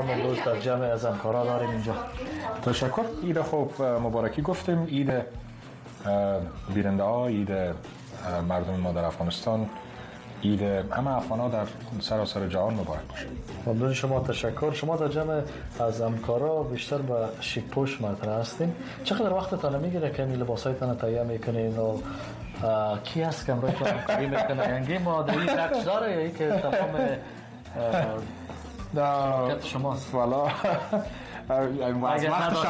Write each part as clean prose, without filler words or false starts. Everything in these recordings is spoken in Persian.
هم امروز در جمع از همکارا داریم اینجا. تشکر. عید خوب مبارکی گفتیم. عید بیننده ها، عید مردم ما در افغانستان، عید همه افغان‌ها در سراسر جهان مبارک باشه. ممنون شما. تشکر. شما در جمع از همکارا بیشتر به شیک‌پوش مطرح هستین. چقدر وقتتان میگیره که این لباسایتان تهیه میکنین و کی هست که امروز همکاری میکنه؟ یعنی مادری نقش داره یا ای که تمام شرکت شماست؟ والا از وقتش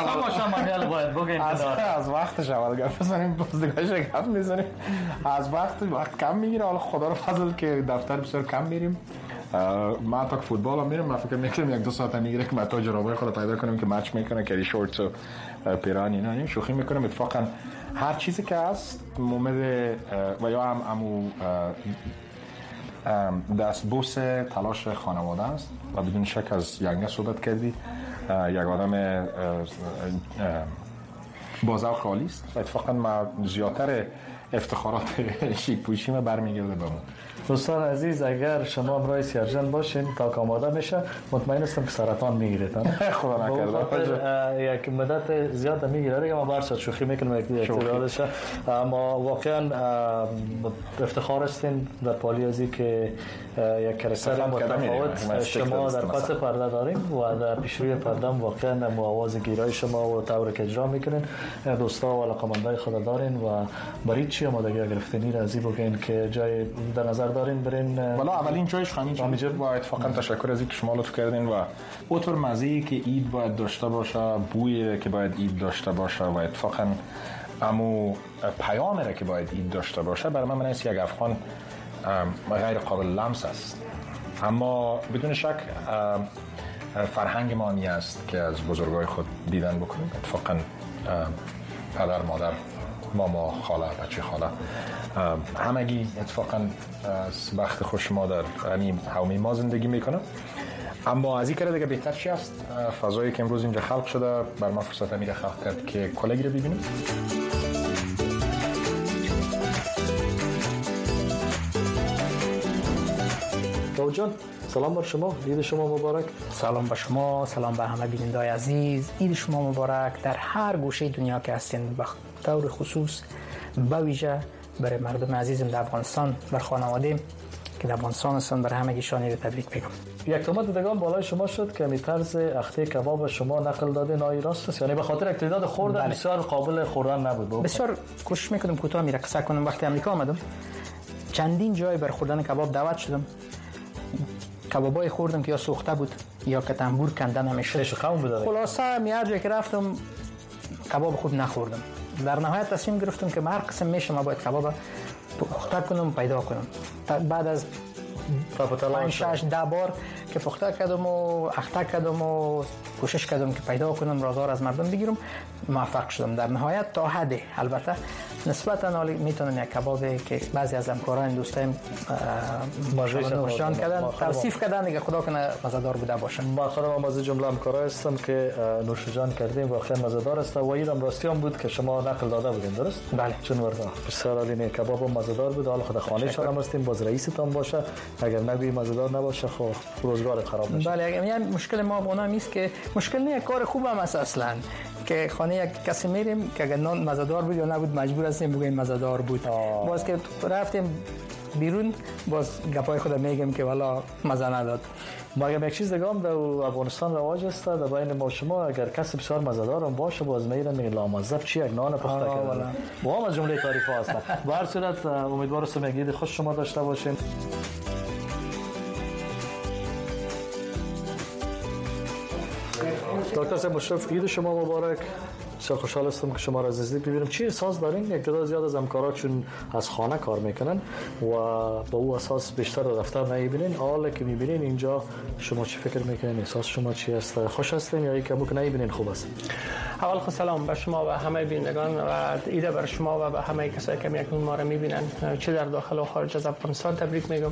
از وقتش اول گفت بزنیم بازدگاهش گفت میزنیم از وقت کم میگیره. حالا خدا رو فضل که دفتر بسیار کم میریم. ما تا که فوتبال هم میرم، من فکر میکنم 1-2 ساعت میگیره که ما تا جرابای خود پیدا کنیم که مچ میکنه که شورت و پیران اینا نیم شوخی میکنم. اتفاقا هر چیزی که هست مومد و یا هم امو دست بوس تلاش خانواده است و بدون شک از ینگه صحبت کردی. یک آدم بازوق عالی است و اتفاقا ما زیادتر افتخارات شیک پوشی ما برمیگرده به اون. دوستان عزیز، اگر شما امروز سیارجن باشین تا آماده میشه مطمئن هستم که سرطان میگیرید. خدا نکرده. یک مدت زیاد میگیره دیگه. ما برش شوخی میکنیم یک اعتراضش، اما واقعا افتخار هستین در پالی ازی که یک کرسر متفاوت شما در پس پرده داریم و در پیشروی پرده واقعا آواز گیرای شما و طور که اجرا میکنین دوستا و علاقمندای خود دارین و برای چی آمادگی گرفتنی را ازی بگین که جای در نظر دارین برین؟ والا اولین جایش همینجا با اتفاقا تشکر از اینکه شما لطف کردین و اونطور مزه‌ای که عید باید داشته باشه، بویی که باید عید داشته باشه و اتفاقا امو پیامی را که باید عید داشته باشه برای من است یک افغان غیر قابل لمس است. اما بدون شک فرهنگ ما می است که از بزرگای خود دیدن بکنیم. اتفاقا پدر، مادر، ماما، خاله، بچه خاله همگی اتفاقا از بخت خوش ما در همین حومه ما زندگی میکنه. اما از این کاره دیگه بهتر چی است؟ فضایی که امروز اینجا خلق شده بر ما فرصت میده خلق کرد که کلگی رو ببینیم. جان سلام بر شما، عید شما مبارک. سلام به شما، سلام به همه بینندگان عزیز. عید شما مبارک در هر گوشه دنیا که هستین، به طور خصوص به ویژه برای مردم عزیزم در افغانستان، بر خانواده که در افغانستان هستن، بر همگیشان عید تبریک میگم. یک تومت دیدگان بالای شما شد که می طرز اخته کباب شما نقل داده نایی راست است، یعنی به خاطر اقتدار خوردن بسیار قابل خوردن نبود. بسیار کوشش میکردم کوتاه میره قصه کنم. وقتی امریکا آمدم چندین جای بر خوردن کباب دعوت شدم. کبابای خوردم که یا سوخته بود یا که تنبور کنده نمیشد. خلاصه هر جایی که رفتم کباب خوب نخوردم. در نهایت تصمیم گرفتم که هر قسم میشه ما باید کباب پخته کنم پیدا کنم. بعد از 5-6-10 بار که پخته کردم و اخته کردم و کوشش کردم که پیدا کنم رازار از مردم بگیرم، موفق شدم در نهایت تا حد. البته نسبتا حالی میتونم یک کبابی که بعضی از همکاران دوستایم نوشان کردن توصیف کردن دیگه خدا کنه مزه‌دار بوده باشه. ما خودم از جمله همکارا هستم که نوش جان کردیم، واقعا مزه‌دار است و اینم راستی هم بود که شما نقل داده بودین، درست؟ بله. چون وردا بسیار عالی کباب مزه‌دار بود. حالا خدا خانه شما هستیم، باز رئیستان باشه، اگر نگویی مزه‌دار نباشه خب روزگار خراب میشه. بله، یعنی مشکل ما افغانا نیست که مشکل نه، کار خوب هم است اصلا که خانه یک کسی میریم که اگر نان مزه‌دار بود یا نبود مجبور هستیم بگیم مزه‌دار بود. باز که رفتیم بیرون باز گپای خود میگیم که والا مزه نداد. ما یک چیز دیگه هم در افغانستان رواج است در بین ما شما، اگر کسی بسیار مزه‌دار هم باشه باز میرن میگن لامصب چی یک نان پخته کرده. با هم از جمله تعریف ها هستن. به هر صورت امیدوارم عید خوش شما داشته باشین. دکتر صاحب مشرف، عید شما مبارک. بسیار خوشحال هستم که شما را از نزدیک ببینم. چی احساس دارین؟ یک تعداد زیاد از همکارا چون از خانه کار میکنن و با او اساس بیشتر در دفتر نمیبینین، حالا که میبینین اینجا شما چی فکر میکنین؟ احساس شما چی است؟ خوش هستین یا اینکه که نمیبینین خوب است؟ اول خود سلام به شما و همه بینندگان و عید بر شما و به همه کسایی که اکنون ما را میبینن، چه در داخل و خارج از افغانستان تبریک میگم.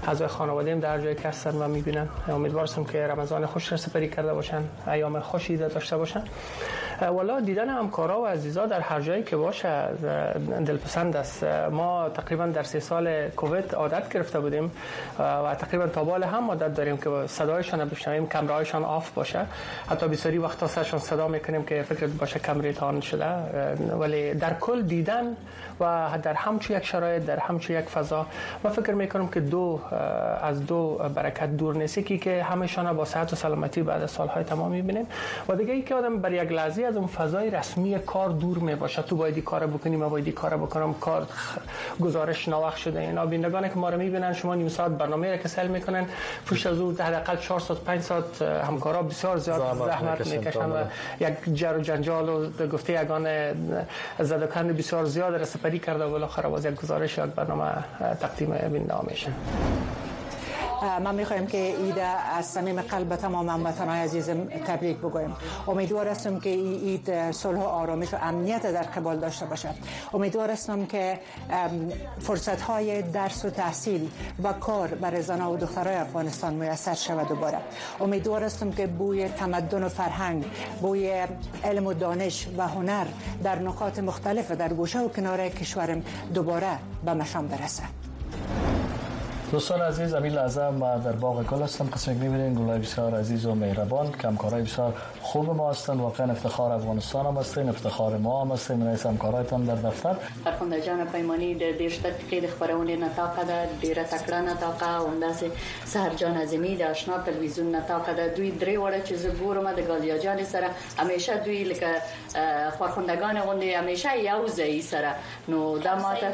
اعضای خانواده‌ام در جای که هستن و میبینن. امیدوارم که رمضان خوش را سپری کرده باشن، ایام خوشی داشته باشن. والا دیدن همکارا و عزیزا در هر جایی که باشه دلپسند است. ما تقریبا در 3 سال کووید عادت گرفته بودیم و تقریبا تا بال هم عادت داریم که صدایشان بشنویم، کامرایشان آف باشه. حتی بسیاری وقتا سرشان صدا میکنیم که فکر باشه کامرایت آن شده، ولی در کل دیدن و در همچو یک شرایط، در همچو یک فضا، ما فکر میکنم که از دو برکت دور نیست که همشان با صحت و سلامتی بعد از سالهای تمام میبینیم و دیگه ای که آدم بر یک لحظه از اون فضای رسمی کار دور میباشه. تو باید کار بکنی، من باید کار بکنم، کار گزارش ناوقت شده. اینا بینندگانی که ما رو میبینن، شما نیم ساعت برنامه را که سل میکنن، پشت از اون حداقل 4 ساعت 5 ساعت همکارا بسیار زیاد زحمت میکشن و یک جر و جنجال و گفته یگان زدکند بسیار زیاد را سپری کرده و بالاخره باز یک گزارش یک برنامه تقدیم بیننده میشه. من میخوایم که عید از صمیم قلب تمام هموطنان عزیزم تبریک بگویم. امیدوار هستم که این عید صلح و آرامش و امنیت در قبال داشته باشد. امیدوار هستم که فرصت های درس و تحصیل و کار برای زنان و دخترای افغانستان میسر شود دوباره. امیدوار هستم که بوی تمدن و فرهنگ، بوی علم و دانش و هنر در نقاط مختلف در گوشه و کناره کشورم دوباره به مشام برسه. دوستان عزیز، همین لحظه ما در باغ گل هستم. قسمی که می‌بینید گلای بسیار عزیز و مهربان، همکارای بسیار خوب ما هستند. واقعا افتخار افغانستان هم هستین، افتخار ما هم هستین. رئیس همکارایتان در دفتر فرخنده جان پیمانی د دیرش دقیقې د خبرونې نتاقه ده، ډیره تکړه نتاقه او همداسې سحر جان اعظمي د آشنا تلویزیون نتاقه ده. دوی درې وړه چې زه ګورم د ګالیا جان سره همیشه دوی لکه خورخندگان غوندې همیشه یو ځای سره، نو دا ماته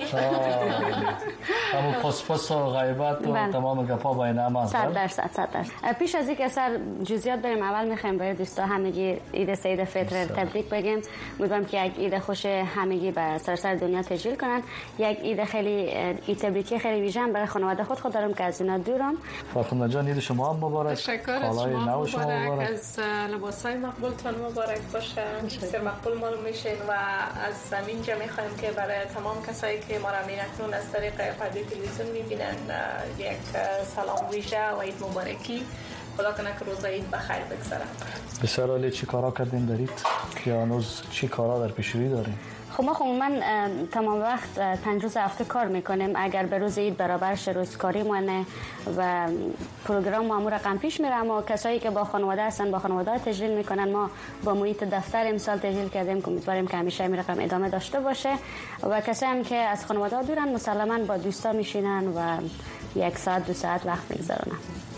همون پس و غیبت و تمام گپا با این هم 100%. پیش از اینکه سر جزئیات بریم، اول میخوایم برای دوستا همگی عید سعید فطر تبریک بگیم. امیدوارم که یک عید خوش همگی به سراسر دنیا تجلیل کنن. یک عید خیلی عید تبریکی خیلی ویژه برای خانواده خود دارم که از اینا دورم. فرخنده جان عید شما هم مبارک. تشکر از شما مبارک. از لباسای مقبولتون مبارک باشه. بسیار مقبول معلوم میشین و از همینجا میخوایم که برای تمام کسایی که ما را اکنون از طریق پرده تلویزیون میبینن یک سلام ویژه و عید مبارکی. خدا کنه که روز عید بخیر بگذره. بسیار عالی. چی کارا کردین دارید یا هنوز چی کارا در پیش روی دارین؟ خب ما عموما تمام وقت 5 روز هفته کار میکنیم. اگر به روز عید برابرش روز کاری مونه و پروگرام معمول رقم پیش میره، اما کسایی که با خانواده هستن با خانواده تجلیل میکنن. ما با محیط دفتر امسال تجلیل کردیم که امیدواریم که همیشه این رقم ادامه داشته باشه و کسایی هم که از خانواده دورن مسلما با دوستا میشینن و 1 ساعت 2 ساعت وقت میگذرونن.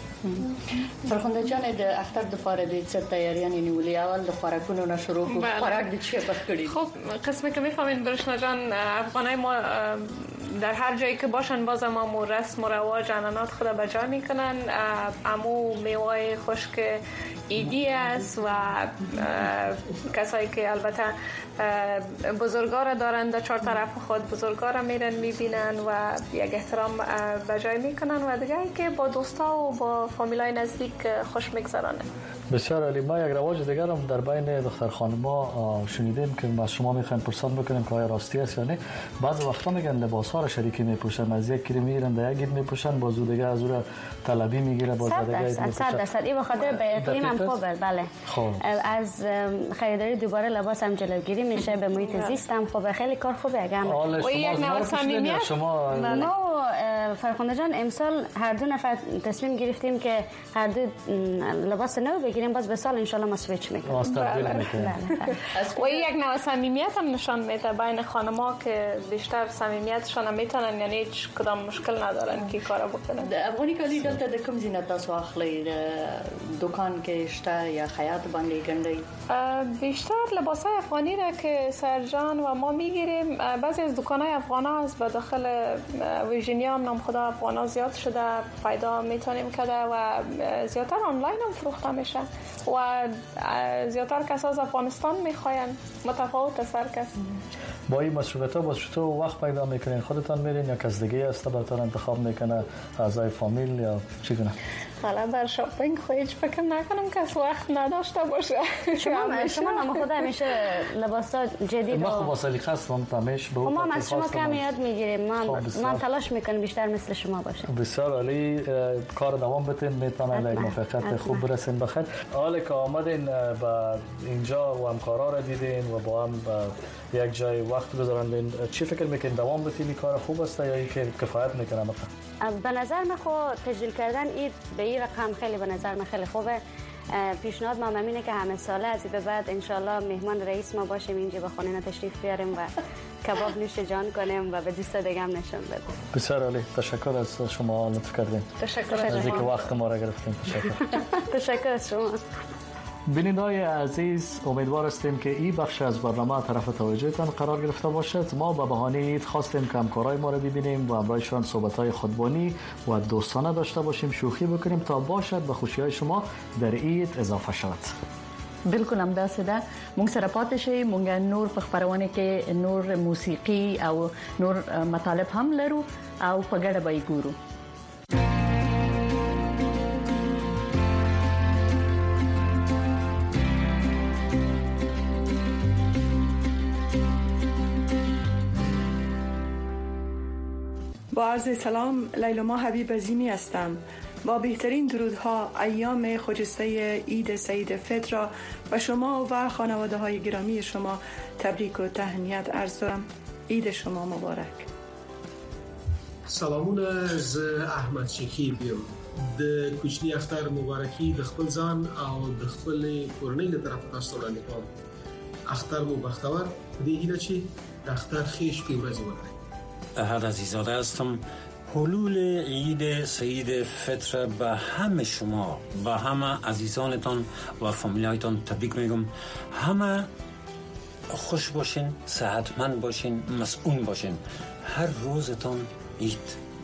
فرخنده جان د اختر د پاره د څه تیاریانی نیولې؟ اول د خوراکونو نه شروع کو. خوراک د چی بخکړي؟ خب قسمی که میفهمین برشنا جان، افغانای ما در هر جایی که باشن باز ما رسم و رواج عنعنات خود به جا میکنن. امو میوه خشک ایدی است و کسایی که البته بزرگا دارن در 4 طرف خود بزرگا را میرن میبینن و یک احترام به جای میکنن و دیگه که با دوستا و با فامیلای نزدیک خوش میگذرانه. بسیار عالی. ما یک رواج دیگر هم در بین دختر خانم‌ها شنیدیم که ما شما میخوایم پرسان بکنیم که آیا راستی است یا نه. بعضی وقتا میگن لباس‌ها را شریکی میپوشن، از یک کری میگیرن در یک عید میپوشن، بازو دیگه از اون طلبی میگیره، باز دیگه عید میپوشن. 100% این بخاطر به اقلیم هم خوبه. بله. از خریداری دوباره لباس هم جلوگیری میشه، به محیط زیست هم خوبه. خیلی کار خوبه. اگه و یک نوع صمیمیت شما ما فرخنده جان امسال هر دو نفر تصمیم گرفتیم که هر دو لباس نو بگیریم، باز به سال ان شاء الله ما سویچ میکنیم. و یک نوع صمیمیت هم نشان میده بین خانم‌ها که بیشتر صمیمیتشون میتونن، یعنی هیچ کدام مشکل ندارن که کارا بکنن. د افغاني کالي دلته د کوم زینت تاسو اخلي؟ دکان کې شته یا خیاط باندې ګنډي؟ بیشتر لباسای افغانی را که سرجان و ما میگیریم. بعضی از دکان‌های افغانا از به داخل ویرجینیا هم نام خدا افغانا زیاد شده پیدا میتونیم کرده و زیادتر آنلاین هم فروخته میشه و زیادتر کسا از افغانستان میخواین. متفاوت است هر کس. با این مسئولیت‌ها باز چطور وقت پیدا میکنین؟ خودتان میرین یا کس دیگه است براتون انتخاب میکنه، اعضای فامیل یا چی کنه؟ مثلا در شاپینگ خود هیچ فکر نکنم کس وقت نداشته باشه. شما نام خود همیشه لباسا جدید ما خب سلیقه هستم تمش به ما از شما کم یاد میگیریم. من تلاش میکنم بیشتر مثل شما باشم. بسیار عالی، کار دوام بدین، میتونن یک موفقیت خوب برسین. بخیر حالا که آمدین با اینجا و همکارا را دیدین و با هم یک جای وقت گذراندین، چی فکر میکنین دوام بدین؟ این کار خوب است یا اینکه کفایت میکنه؟ به نظر من خود تجلیل کردن اید به این رقم خیلی به نظر من خیلی خوبه. پیشنهاد ما اینه که همه ساله از به بعد انشالله مهمان رئیس ما باشیم، اینجا به خونه تشریف بیاریم و کباب نوش جان کنیم و به دوستا دیگه هم نشون بدیم. بسیار عالی، تشکر از شما لطف کردین. تشکر از اینکه وقت ما را گرفتین. تشکر از شما. بینندگان عزیز، امیدوار هستیم که این بخش از برنامه طرف توجهتان قرار گرفته باشد. ما به بهانه عید خواستیم که همکارای ما را ببینیم و همراهشان صحبت‌های خودبانی و دوستانه داشته باشیم، شوخی بکنیم تا باشد به خوشی‌های شما در عید اضافه شود. بالکل همداسې ده. مونږ سره پاتې شئ. مونږ نور په خپرونه کې نور موسیقي او نور مطالب هم لرو او په ګډه به یې ګورو. با عرض سلام، لیلما حبیب عظیمی هستم. با بهترین درودها ایام خجسته عید سعید فطر را به شما و خانواده های گرامی شما تبریک و تهنیت عرض دارم. عید شما مبارک. سلامونه از احمد شکیبیم. د کوچنی اختر مبارکی د خپل ځان او د خپل کورنۍ له طرفه تاسو وړاندې کوم. اختر مو بختور. دې هیله چې د اختر ښې شپې ورځې ولرئ. احد عزیزاده هستم. حلول عید سعید فطر به همه شما، به همه عزیزانتان و فامیلایتان تبریک میگم. همه خوش باشین، صحتمند باشین، مسئول باشین. هر روزتان عید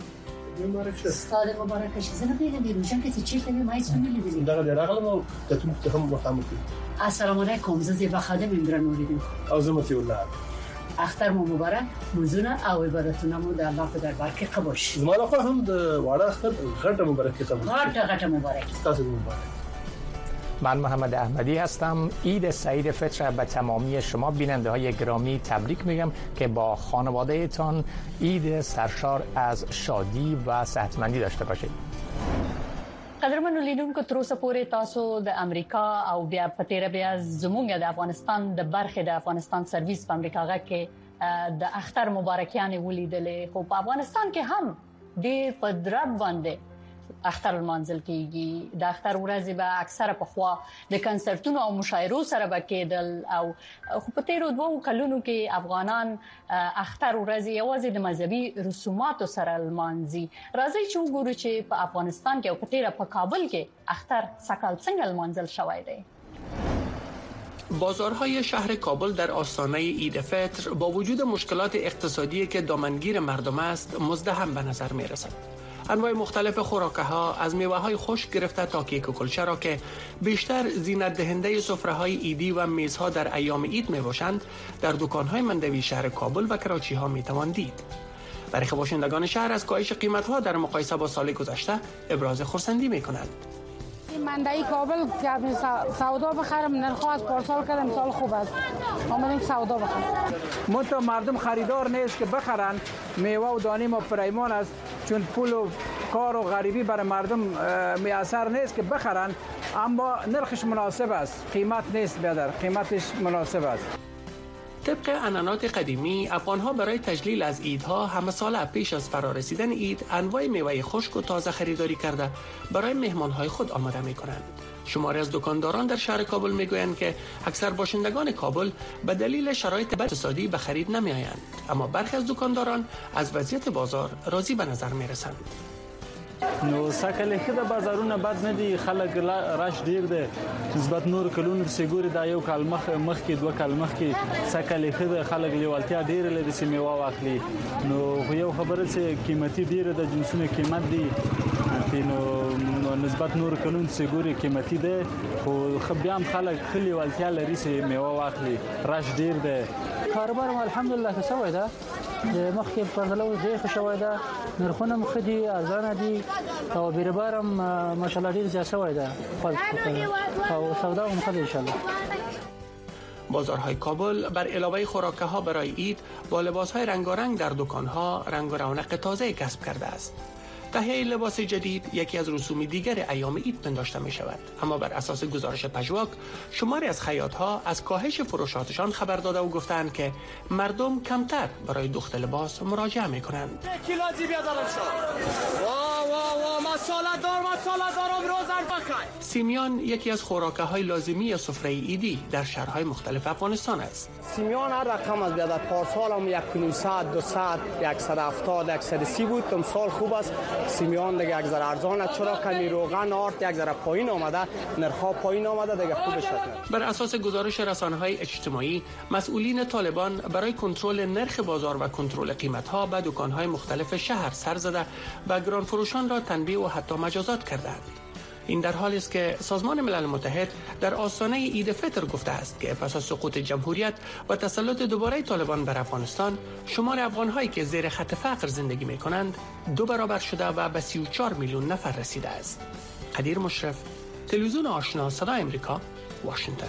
استاد مبارک شه. زنه بگم بیروشن که چی فهمی ما اسم میلیدیم. دغه درغلم او تتم تهم مخامخ. السلام علیکم. زیبا خادم ایمران موریدم. عظمت الله. اختر مو مبارک. موزونه او عبادتونمو د الله په دربار کې قبول شي. زما له خوا هم د واړه اختر غټه مبارکي قبول. غټه مبارک. تاسو مبارک. من محمد احمدی هستم. عید سعید فطر به تمامی شما بیننده های گرامی تبریک میگم که با خانواده تان عید سرشار از شادی و صحتمندی داشته باشید. قدرمنو لیدونکو، تر اوسه پورې تاسو د امریکا او بیا په تیره بیا زموږ د افغانستان د برخې د افغانستان سرویس په امریکا غا کې د اختر مبارکیان ولیدلې. خو په افغانستان کې هم ډېر په درب باندې اختر المنزل کېږي. د اختر ورځې به اکثره په خوا د کنسرتونو او مشاعرو سره به کېدل او خو په تیرو 2 کلونو کې افغانان اختر ورځې یوازې د مذهبي رسوماتو سره المانځي. راځي چې وګورو چې په افغانستان کې او په تیره په کابل کې اختر سکال څنګه المنزل شوی دی. بازارهای شهر کابل در آستانه عید فطر با وجود مشکلات اقتصادی که دامنگیر مردم است مزدحم به نظر می رسد. انواع مختلف خوراک‌ها از میوه‌های خشک گرفته تا کیک و کلچه را که بیشتر زینت دهنده سفره‌های عیدی و میزها در ایام عید میباشند در دکان‌های مندوی شهر کابل و کراچی‌ها میتوان دید. برخی باشندگان شهر از کاهش قیمت‌ها در مقایسه با سال گذشته ابراز خرسندی می‌کنند. مندوی کابل که سودا بخرم نرخواست پارسال کردم سال خوب است. آمدیم سودا بخرم. منتها مردم خریدار نیست که بخرن. میوه و دانه ما پریمان است چون پول و کار و غریبی برای مردم میسر نیست که بخرن، اما نرخش مناسب است. قیمت نیست بیادر، قیمتش مناسب است. طبق عنعنات قدیمی، افغان‌ها برای تجلیل از عیدها همه سال پیش از فرارسیدن عید انواع میوه خشک و تازه خریداری کرده برای مهمان‌های خود آماده می‌کنند. شماری از دکانداران در شهر کابل میگویند که اکثر باشندگان کابل به دلیل شرایط بد اقتصادی به خرید نمی‌آیند، اما برخی از دکانداران از وضعیت بازار راضی به نظر می‌رسند. نو سکه خده بازارونه بد نه دي، خلک راش ډیر دي نسبت نور کلون سګوري دا یو کال مخ کې 2 کال مخ کې سکه خده خلک لیوالتیا ډیر لري چې میوه واخلي. نو یو خبره چې قیمتي ډیر د جنسونو قیمت دي، نو نسبت نور کلون سګوري قیمتي ده، خو خبيام خلک خلی والتیا لري چې میوه واخلي. راش ډیر ده. کاروبار الحمدلله څه وای دا مخ کې پردلو ډېر خوشاله ده نرخونه مخدي ارزانه دي او بیربارم ماشاءالله ډېر زیات شوی ده او سودا هم مخدي ان شاء الله. بازارهای کابل بر علاوه خوراک‌ها برای عید با لباس‌های رنگارنگ در دکان‌ها رنگ و رونق تازه کسب کرده است. تهیه لباس جدید یکی از رسوم دیگر ایام عید پنداشته می شود، اما بر اساس گزارش پژواک شماری از خیاط‌ها از کاهش فروشاتشان خبر داده و گفتند که مردم کمتر برای دوخت لباس مراجعه می کنند. سیمیان یکی از خوراک‌های لازمی سفره عیدی در شهرهای مختلف افغانستان است. سیمیان هر رقم از بیادت پارسال هم 1.5 ساعت 2 ساعت 170 130 بود. تم سال خوب است. سیمیان دیگه یک ذره ارزان است، چرا کمی روغن آرد یک ذره پایین آمده، نرخ‌ها پایین آمده دیگه خوب شد. بر اساس گزارش رسانه‌های اجتماعی مسئولین طالبان برای کنترل نرخ بازار و کنترل قیمت‌ها به دکان‌های مختلف شهر سر زده و گران فروشان را تنبیه و حتی مجازات کردند. این در حالی است که سازمان ملل متحد در آستانه عید فطر گفته است که پس از سقوط جمهوریت و تسلط دوباره طالبان بر افغانستان شمار افغان‌هایی که زیر خط فقر زندگی می‌کنند 2 برابر شده و به 34 میلیون نفر رسیده است. قدیر مشرف، تلویزیون آشنا صدای امریکا، واشنگتن.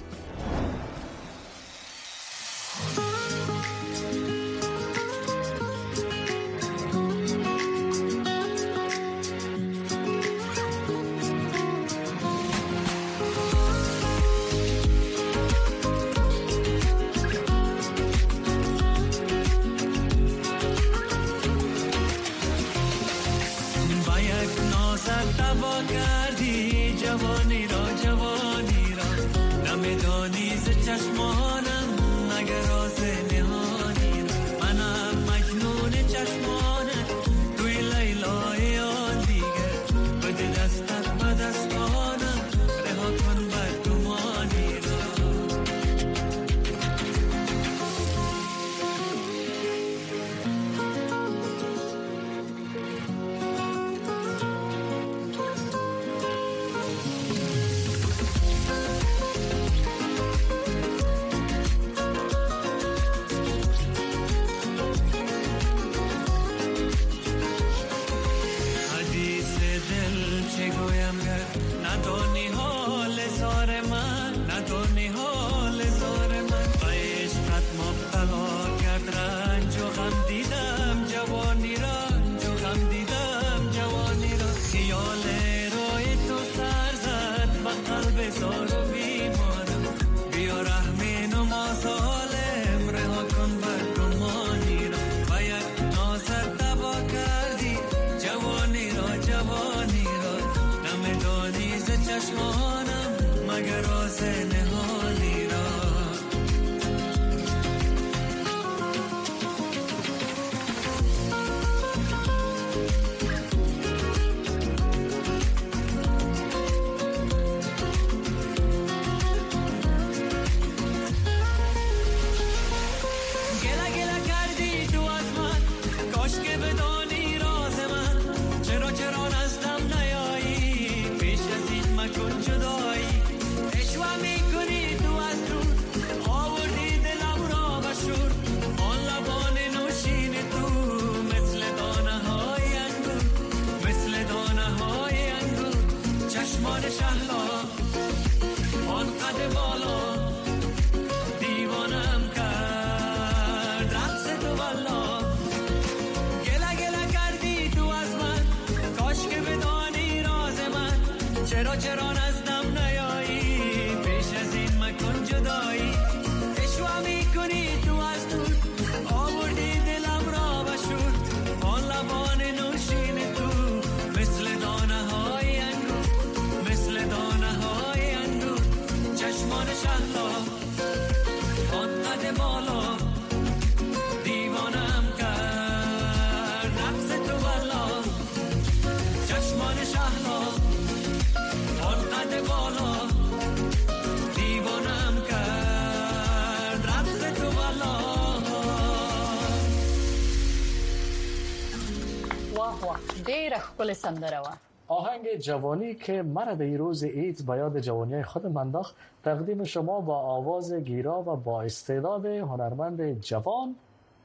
ډېره ښکلې سندره وه. آهنگ جوانی که مرا در روز عید به یاد جوانی خودم انداخت تقدیم شما با آواز گیرا و با استعداد هنرمند جوان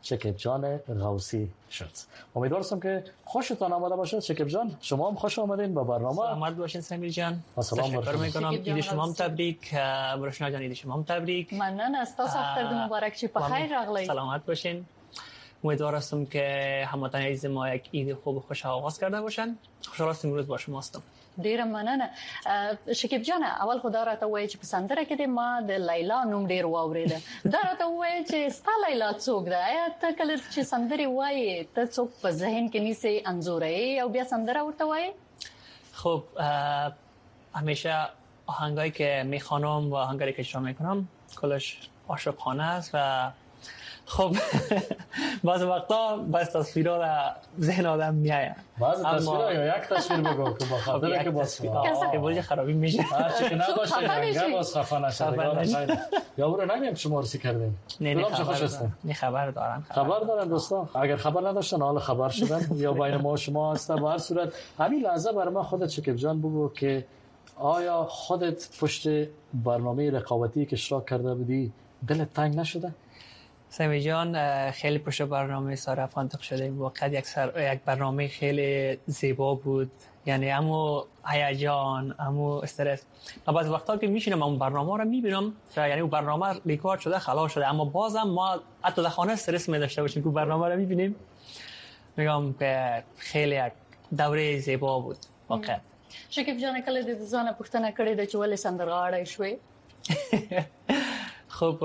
شکیب جان غوثی شد. امیدوارم که خوشتان آمده باشد. شکیب جان شما هم خوش آمدین به برنامه. سلامت باشین سمیر جان. تشکر میکنم. عید شما هم تبریک. برشنا جان عید شما هم تبریک. ممنون از تاسو اختر مبارک چی بخیر راغلی. سلامت باشین. امیدوار هستم که هموطنان عزیز ما یک عید خوب و خوش آغاز کرده باشن. خوشحال هستم امروز با شما هستم. ډیره مننه. شکیب جان اول خدا راته وایي چې په سندره کې د ما د لیلا نوم ډیر واوریده. دا راته وایي چې ستا لیلا څوک ده؟ آیا ته کله چې سندري وایي ته څوک په ذهن کې نیسي انځورې او بیا سندره ورته وایي؟ خب همیشه آهنگایی که میخوانم و آهنگایی که اجرا میکنم کلش عاشقانه است و خب بعض وقتا بس تصویرها در ذهن آدم میآید. بعض تصویرها یا یک تصویر بگو که با خاطر که باز کسی خرابی میشه. هرچی که نباشه رنگه باز خفه نشه. یا او رو نمیم شما رسی کردیم. نه خبر دارن. خبر دارن دوستان. اگر خبر نداشتن حالا خبر شدن یا بین ما و شما هست. به هر صورت همین لحظه برای من خودت شکیب جان بگو که آیا خودت پشت برنامه رقابتی که اشتراک کرده بودی دلت تنگ نشده؟ سمی جان خیلی پشت برنامه سار افغان شدیم. واقعا یک برنامه خیلی زیبا بود. یعنی امو هیجان، امو استرس. من بعضی وقتا که میشینم اون برنامه رو میبینم یعنی اون برنامه ریکارد شده خلاص شده اما بازم ما حتی در خانه استرس می‌داشته باشیم که برنامه رو میبینیم. میگم که خیلی یک دوره زیبا بود واقعا. شکیب جان کله د ځانه پوښتنه کړې ده چې ولې سندرغاړی شوې؟ خب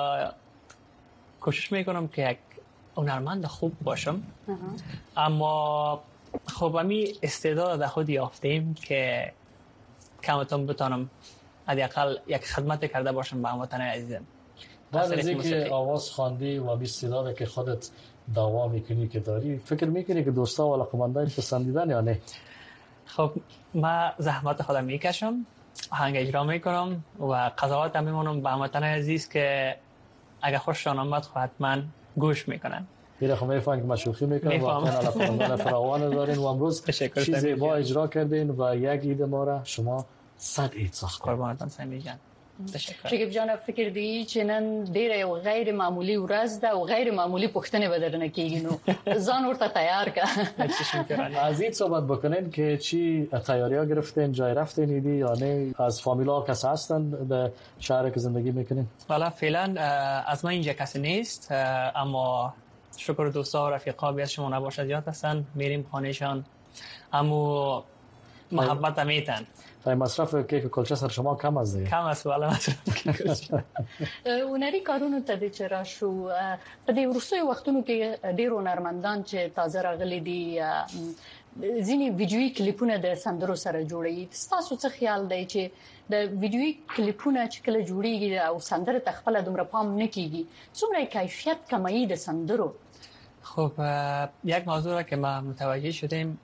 کوشش میکنم که یک هنرمند خوب باشم. اما خب امی استعداد در خود یافتیم که کمتون بتانم حداقل یک خدمت کرده باشم به هموطنان عزیزم. بعد از اینکه آواز خواندی و بی استعداد که خودت دعوا میکنی که داری فکر میکنی که دوستا و علاقمندان پسندیدن یا نه؟ خب من زحمت خودم میکشم، آهنگ اجرا میکنم و قضاوت هم میمونم به هموطنان عزیز که اگر خوششان آمد خب حتما گوش میکنن. میره خب میفهمن که مشوخی میکنن واقعا علاقمندان فراوان دارین و امروز چیز زیبا اجرا کردین و یک عید ما را شما 100 عید ساختین. قربانتان سمی جان. تشکر. شکیب جان فکر دی چې نن ډیره غیر معمولی ورځ ده او غیر معمولی پوښتنه به درنه کیږي نو ځان ورته تیار کا. از این صحبت بکنین که چی تیاری‌ها گرفتین، جای رفتین ایدی یا نه، از فامیلا کس هستن در شهر که زندگی میکنین؟ والا فعلا از من اینجا کسی نیست اما شکر دوستا و رفیقا بیاد شما نباشد یاد هستن میریم خانهشان اما محبت میتن. تای مصرف کیک و کلچه سر شما کم از دیگه؟ کم است والا مصرف کیک و کلچه. هنري کارونو ته د چر شو په دې ورسوي وختونو کې ډیر هنرمندان چې تازه راغلي دي ځینی ویډیوي کلیپونه د سندرو سره جوړي. تاسو څه خیال دی چې د ویډیوي کلیپونه چې کله جوړیږي او سندره تخپل دومره پام نه کیږي څومره کیفیت کمایی د سندرو؟ خب یک موضوع را که ما متوجه شدیم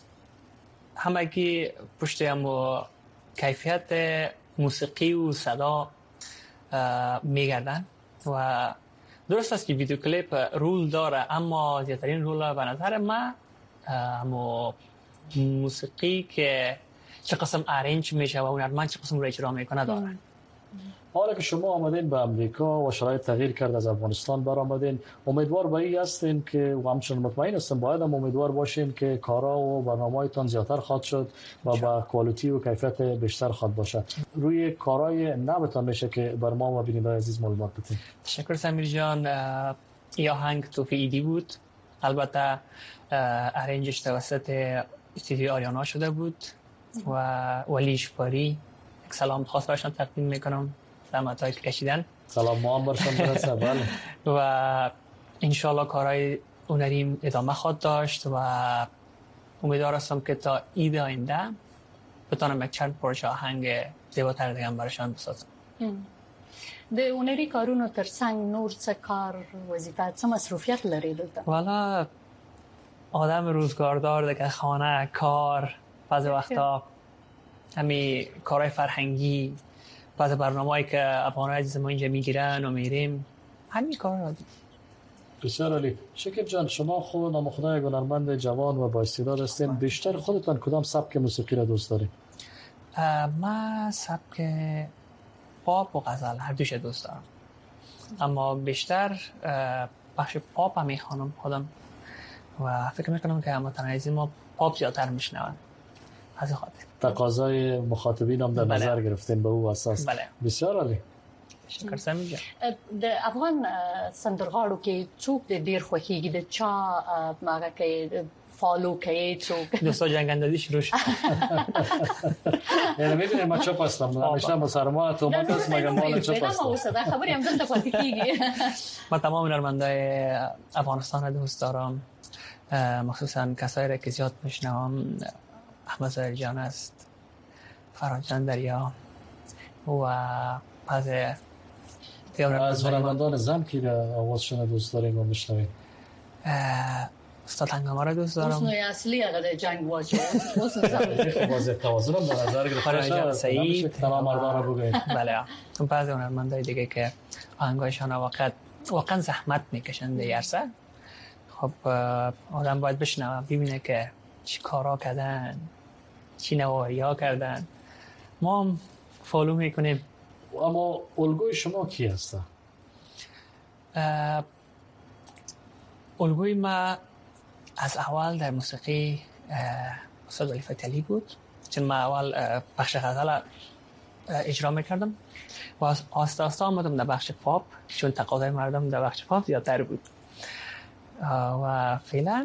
همگی پشت هم کیفیت موسیقی و صدا میگردن و درست است که ویدیو کلیپ رول داره اما زیادترین رول به نظر من اما موسیقی که چه قسم ارنج میشه و هنرمند چه قسم رو اجرا میکنه دارن. حالا که شما آمدین به امریکا و شرایط تغییر کرد از افغانستان بر آمدین امیدوار به این هستین که و همچنان مطمئن هستم باید هم امیدوار باشین که کارا و برنامه‌هایتان زیادتر خواهد شد و با کوالیتی و کیفیت بیشتر خواهد باشه. روی کارهای نوتان میشه که بر ما و بینندگان عزیز معلومات بدین. تشکر سمیر جان. یا آهنگ توفیق ایدی بود. البته ارنجش توسط استودیو آریانا شده بود و ولی اشپاری یک سلام خاص براشون تقدیم میکنم. زحمتایی که کشیدن. سلام ما هم برشان برسه. بله. و انشالله کارهای هنریم ادامه خواهد داشت و امیدوار هستم که تا عید آینده بتونم یک چند پروژه آهنگ زیباتر دیگه براشان بسازم. د هنري کارونو ترڅنګ نور څه کار وظیفه څه مصروفیت لري دلته؟ والا آدم روزگاردار دیگه خانه کار بعضی وقتا همین کارهای فرهنگی بعضی برنامه‌ای که افغان‌های عزیز ما اینجا میگیرن و میریم همین کار رو داریم. بسیار عالی. شکیب جان شما خود نامخدای هنرمند جوان و با استعداد هستین. بیشتر خودتان کدام سبک موسیقی را دوست دارید؟ من سبک پاپ و غزل هر دوش دوست دارم اما بیشتر بخش پاپ هم میخوانم خودم و فکر میکنم که متنایزی ما پاپ زیادتر میشنون از خاطر تقاضای مخاطبین هم در نظر گرفتین به او اساس. بسیار عالی. شکر سمی جان. د افغان سندرغاړو کې څوک د ډیر خوښیږي د چا ماګه کې فالو کوي څوک دوستا جنگندازی شروع شد. یعنی میدونی ما چپ هستم همیشه مسلمان تو ما کس مگه مال چپ هستم. نه ما خبری هم دلته پاتې کیږي. ما تمام هنرمندای افغانستان دوست دارم، مخصوصا کسایی را که زیاد میشنوم. احمد ظاهر جان است، فرهاد جان دریا و از هنرمندان زن که آوازشون دوست داریم و میشنویم. استاد هنگامه را دوست دارم. حسن اصلی اگر جنگ واجه حسن واضح توازن هم در نظر گرفته سعید تمام مردان رو بگویم. بله اون بعضی هنرمندای دیگه که آهنگایشان واقعا زحمت میکشن در عرصه. خب آدم باید بشنوه ببینه که چی کارا کردن، چی نواری ها کردن. ما هم فالو میکنیم. اما الگوی شما کی هسته؟ الگوی ما از اول در موسیقی استاد علی فتحی علی بود، چون ما اول بخش غزل اجرا میکردم و آسته آسته آمدم در بخش پاپ، چون تقاضای مردم در بخش پاپ زیادتر بود و فعلا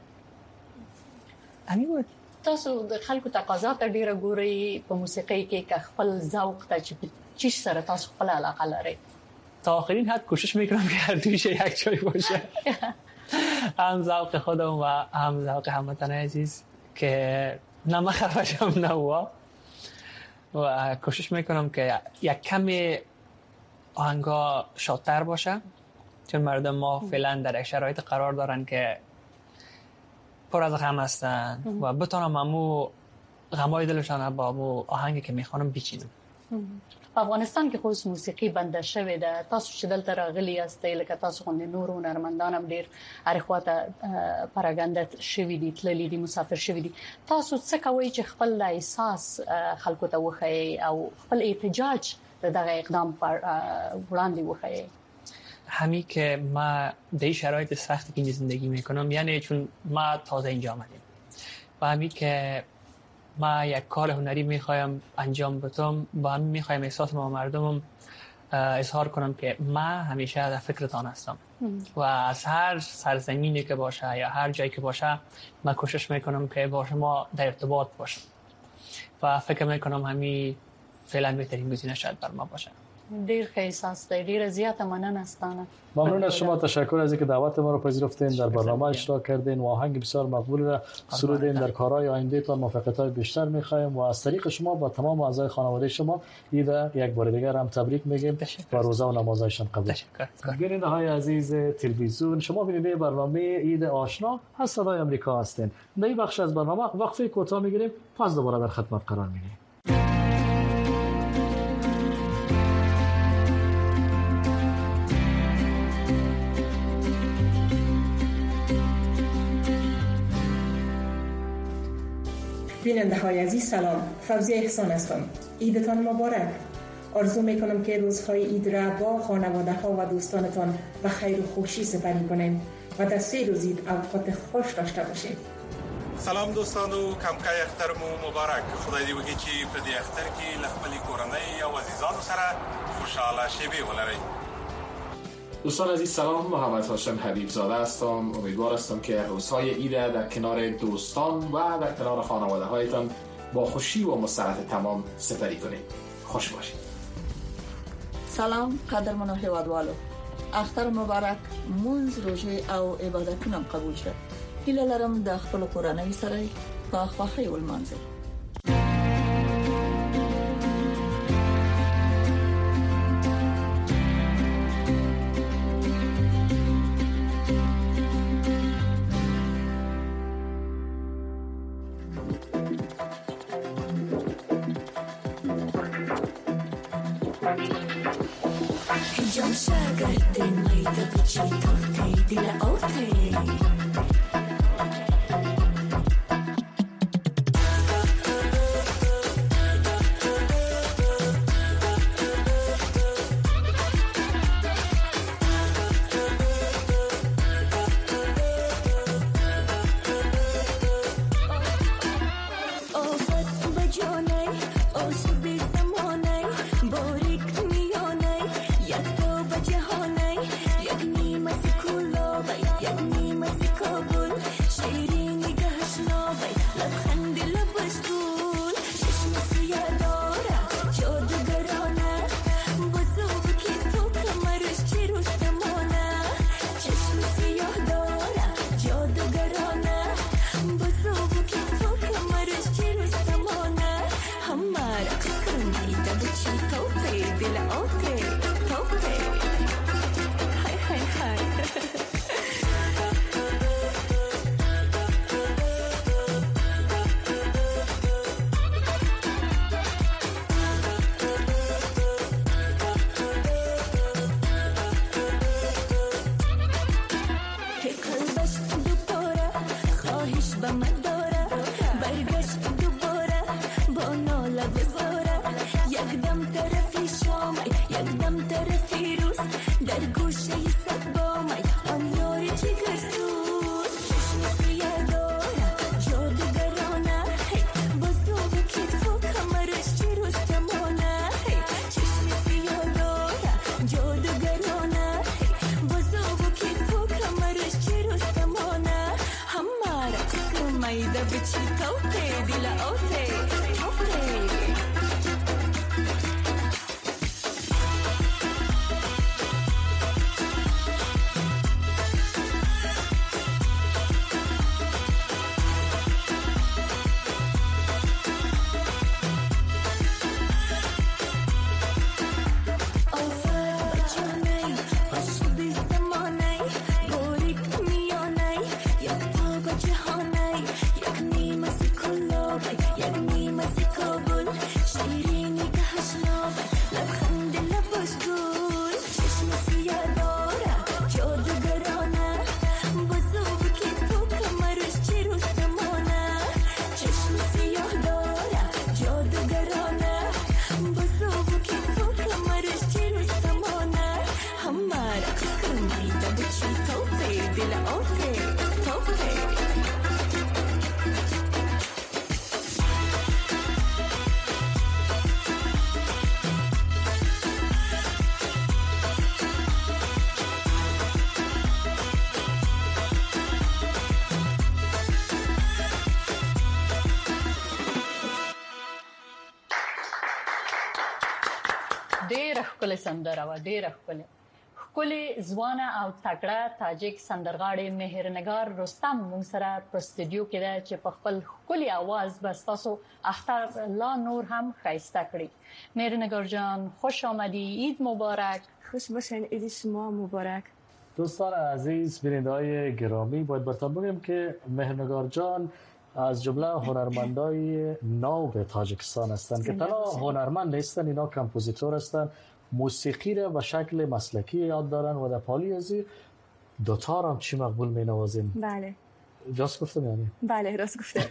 همین بود. تاسو د خلکو تقاضا ته ډیره ګوري په موسیقۍ کې که خپل ذوق ته چی سره تاسو خپل علاقه لرئ؟ تا آخرین حد کوشش میکنم که هر دویش یک جای باشه. هم ذوق خودم و هم ذوق هموطنان عزیز که نه من خرفشم نه هوا و کوشش میکنم که یک کمی آهنگا شادتر باشه، چون مردم ما فعلا در یک شرایط قرار دارن که پر از غم هستن و بتونم همو غمای دلشان با همو آهنگی که میخوانم بیچینم. په افغانستان کې خو موسیقي بنده شوې ده. تاسو چې دلته راغلي یاستئ لکه تاسو غوندې نور هنرمندان هم ډېر هرې خواته پراګنده شوي دي، تللي دي، مسافر شوي دي. تاسو څه کوئ چې خپل احساس خلکو ته وښیئ او خپل احتجاج د دغه اقدام پر وړاندې وښیئ؟ همین که ما در این شرایط سختی که زندگی میکنم، یعنی چون ما تازه اینجا آمدیم و همین که ما یک کار هنری میخوایم انجام بدم، با همین میخوایم احساس ما مردمم اظهار کنم که ما همیشه در فکرتان هستم و از هر سرزمینی که باشه یا هر جایی که باشه من کوشش میکنم که با شما در ارتباط باشم و فکر میکنم همین فعلا بهترین گزینه شاید بر ما باشه. ډیر ښه احساس دی. ډیره زیاته مننه ستانه. ممنون از شما، تشکر از اینکه دعوت ما رو پذیرفتین، در برنامه اشتراک کردین و آهنگ بسیار مقبول را سرودین. در کارهای آینده تان موفقیت‌های بیشتر می‌خوایم و از طریق شما با تمام اعضای خانواده شما ایده یک بار دیگر هم تبریک میگیم و روزه و نمازایشان قبول. بیننده‌های عزیز تلویزیون، شما بیننده برنامه عید آشنا از صدای آمریکا هستین. در این بخش از برنامه وقفه کوتاه می‌گیریم، پس دوباره در خدمت قرار می‌گیریم. بیننده های عزیز سلام، فوزیه احسان هستم. عیدتان مبارک. آرزو میکنم که روزهای عید را با خانواده ها و دوستانتان به خیر و خوشی سپری کنیم و در 3 روز عید اوقات خوش داشته باشیم. سلام دوستانو، کمکای اختر مو مبارک. خدای دې وکړي چې په دې اختر کې له خپلې کورنۍ او عزیزانو سره خوشحاله شیبې ولرئ. دوستان عزیز سلام، محمد هاشم حبیب زاده هستم. امیدوار هستم که روزهای عید در کنار دوستان و در کنار خانواده هایتان با خوشی و مسرت تمام سپری کنید. خوش باشید. سلام قدرمنو هیوادوالو، اختر مبارک. منځ روزه او عبادتونه قبول شه. هیله لرم د خپل کورنۍ سره په خوښۍ ولمانځئ. ډېر ښکلې سندره و، ډېر ښکلې. ښکلې ځوانه او تکړه تاجک سندرغاړې مهرنګار رستم موږ سره په استودیو کې ده چې په خپل ښکلي आवाज بس تاسو اختر لا نور هم ښایسته کړی. مهرنگار جان خوش آمدی، عید مبارک. خوش باشین، عید شما مبارک. دوستان عزیز، بیننده‌های گرامی، باید براتون بگم که مهرنگار جان از جمله هنرمندای نو به تاجیکستان هستند که تنها هنرمند نیستند، اینا کمپوزیتور هستند، موسیقی را به شکل مسلکی یاد دارن و در پالی ازی دوتار هم چی مقبول می نوازیم. بله راست گفتم یعنی؟ بله راست گفتم.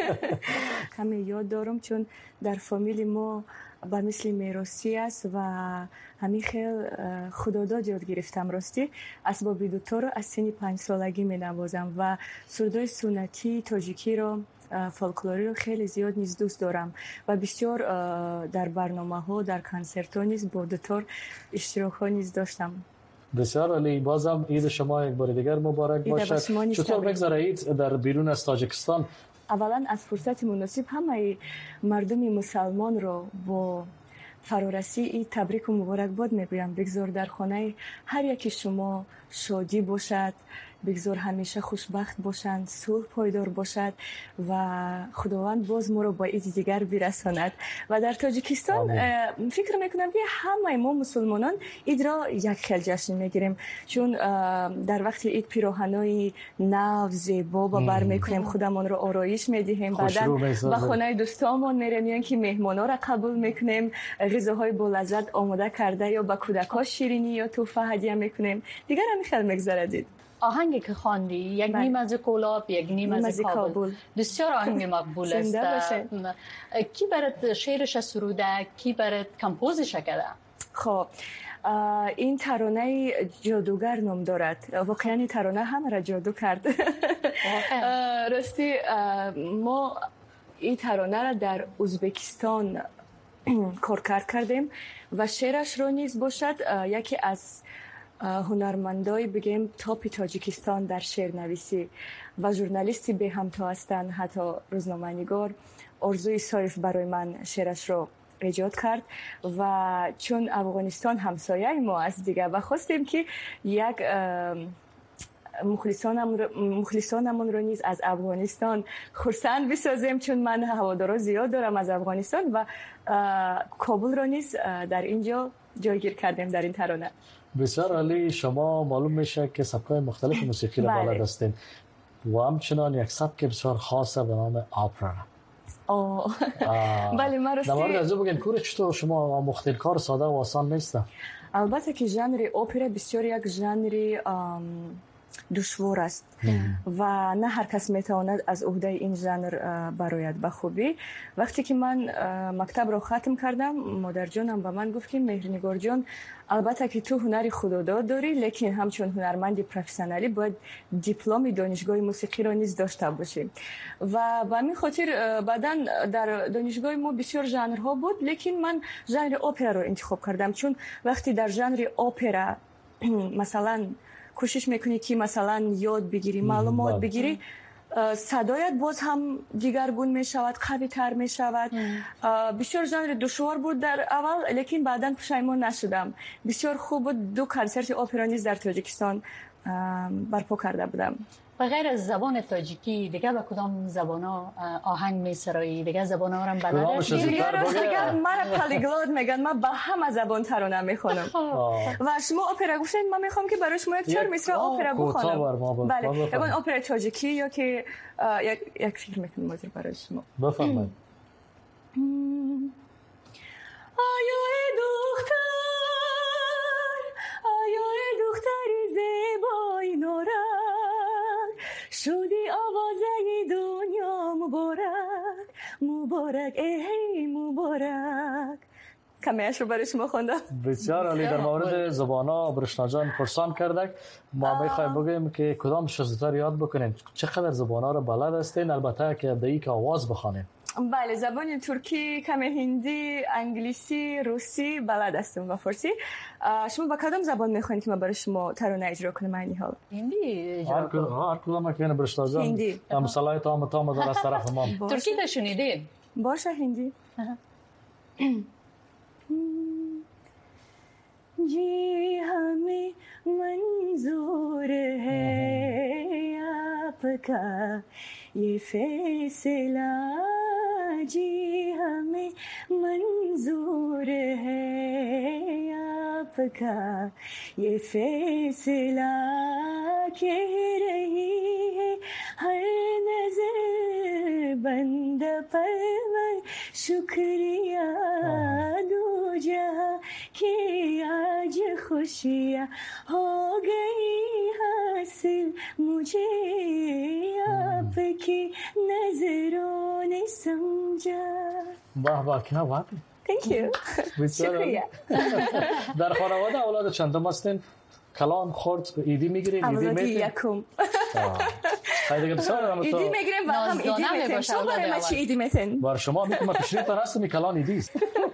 کمی یاد دارم چون در فامیل ما به مثل میراثی است و همین خیلی خداداد یاد گرفتم. راستی اسباب دوتار رو از سن 5 سالگی می نوازم و سرودای سنتی تاجیکی رو، فولکلوری رو خیلی زیاد نیز دوست دارم و بسیار در برنامه‌ها، در کنسرت‌ها نیز با دوتار اشتراک ها نیز داشتم. بسیار عالی. بازم عید شما یک بار دیگر مبارک باشد. چطور بگذره عید در بیرون از تاجیکستان؟ اولا از فرصت مناسب همه مردم مسلمان را با فرارسی عید تبریک و مبارک باد میگویم. بگذار در خانه هر یکی شما شادی باشد، بگذار همیشه خوشبخت باشند، صلح پایدار باشد و خداوند باز ما رو با عید دیگر برساند. و در تاجیکستان فکر میکنم که همه ما مسلمانان عید را یک خیل جشن میگیریم، چون در وقت عید پیراهنای نو زیبا بر میکنیم، خودمون رو آرایش میدهیم، بعدا به خانه دوستامون میریم که مهمانا را قبول میکنیم، غذاهای با لذت آماده کرده یا به کودکان شیرینی یا تحفه هدیه میکنیم. دیگر هم خیلی میگذره. آهنگی که خواندی یک نیم از کولاب، یک نیم از کابل، بسیار آهنگ مقبول است. کی برات شعرش سروده، کی برات کمپوزش کرده؟ خب این ترانه جادوگر نام دارد. واقعا این ترانه همه را جادو کرد. راستی ما این ترانه را در ازبکستان کار کردیم و شعرش رو نیز باشد یکی از هنرمندای بگیم تاپ تاجیکستان در شعرنویسی و ژورنالیستی به همتا هستند، حتی روزنامه‌نگار آرزوی صایف برای من شعرش رو ایجاد کرد و چون افغانستان همسایه ما است دیگه و خواستیم که یک مخلصانمون رو نیز از افغانستان خرسند بسازیم، چون من هوادارا زیاد دارم از افغانستان و کابل رو نیز در اینجا جایگیر کردیم در این ترانه. بسیار عالی. شما معلوم میشه که سبک‌های مختلف موسیقی را بلد هستین و همچنان یک سبک بسیار خاصه به نام آپرا. بله من راستی در مورد از او بگین کور چطور شما آموختین؟ کار ساده و آسان نیست. البته که ژانر اپرا بسیار یک ژانر دشوار است و نه هر کس میتواند از عهده این ژانر برآید به خوبی. وقتی که من مکتب را ختم کردم، مادر جانم به من گفت که مهرنگار جان، البته که تو هنر خودداد داری، لیکن همچون هنرمند پروفسیونالی باید دیپلم دانشگاه موسیقی را نیز داشته باشی. و به همین خاطر بعداً در دانشگاه ما بسیار ژانرها بود، لیکن من ژانر اپرا را انتخاب کردم، چون وقتی در ژانر اپرا مثلا کوشش میکنی که مثلا یاد بگیری، معلومات بگیری، صدایت باز هم دیگرگون میشود، قوی تر میشود. بسیار ژانر دشوار بود در اول، لیکن بعدا پشیمان نشدم. بسیار خوب بود. 2 کنسرت اپرا نیز در تاجیکستان برپا کرده بودم. و غیر از زبان تاجیکی دیگه به کدام زبانا آهنگ میسرایی؟ دیگه زبانا رو هم بلد؟ دیگه من پلیگلاد میگن، من با همه زبان ترانه میخونم. و شما اپرا گفتین، من میخوام که برای شما یک 4 مصرع اپرا بخونم. بله، یکون اپرا تاجیکی یا که یک فیلم میکنم موزیک برای شما. بفرمایید. آیای دختری زیبای نوران، شدی آوازه دنیا مبارک، مبارک ای مبارک. کمیش رو برای شما خوندم. بسیار عالی. در مورد زبانا برشنا جان پرسان کردک، ما میخوایم بگیم که کدامش زودتر یاد بکنین، چقدر زبانا رو بلد هستین؟ البته که ابتدایی که آواز بخوانین. بله، زبان ترکی، کم هندی، انگلیسی، روسی بلد هستم و فارسی. شما با کدام زبان میخواین که من برای شما ترانه اجرا کنم؟ معنی حال هندی اجرا کنم. هر کدام که برشنا جان هندی. مسئله تام دار از طرف ما. ترکی داشونیدین؟ باشه هندی. आपका ये फैसला जी हमें मंजूर है, आपका ये फैसला कह रही है हर नजर बंद परवर शुक्रिया दो जहां के आज खुशियाँ हो गई हासिल मुझे, आपकी नजरों ने समझा. वाह वाह क्या बात है. Thank you. شکریه. در خانواده اولاد چندم هستین؟ کلان خورد ایدی میگیرین؟ ایدی اولاد یکم. خیلی بسیار ایدی میگیریم و هم ایدی میتیم. شما برای ما چی ایدی میتین؟ بر شما میگم پیشنهاد هستم کلان ایدی است.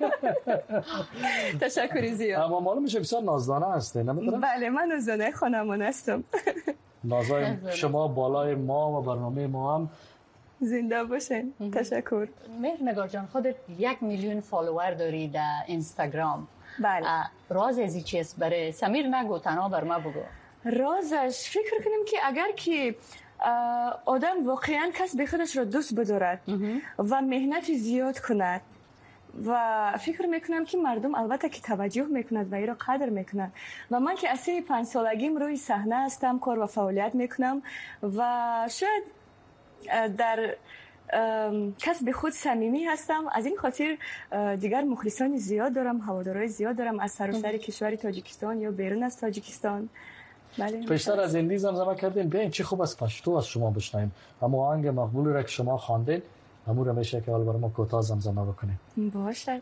تشکر زیاد. اما معلوم میشه بسیار نازدانه هستین، نمیدونم؟ بله من نازدانه خانمان هستم. نازای شما بالای ما و برنامه ما هم زنده باشین. تشکر. مهرنگار جان خودت 1 میلیون فالوور داری در اینستاگرام. بله. راز ازی چیست؟ برای سمیر نگو، تنها بر ما بگو. رازش فکر کنیم که اگر که آدم واقعا کس به خودش را دوست بدارد و مهنت زیاد کند و فکر میکنم که مردم البته که توجه میکنند و این را قدر میکنند و من که از 5 سالگیم روی صحنه هستم، کار و فعالیت میکنم و شاید در کسب خود صمیمی هستم. از این خاطر دیگر مخلصان زیاد دارم، هوادارهای زیاد دارم از سراسر کشور تاجیکستان یا بیرون از تاجیکستان. بله. پیشتر از این زمزمه کردین بیاین چه خوب است پشتو از شما بشنویم، اما آهنگ مقبول را که شما خواندین امور میشه که حالا برای ما کوتاه زمزمه بکنیم. باشه.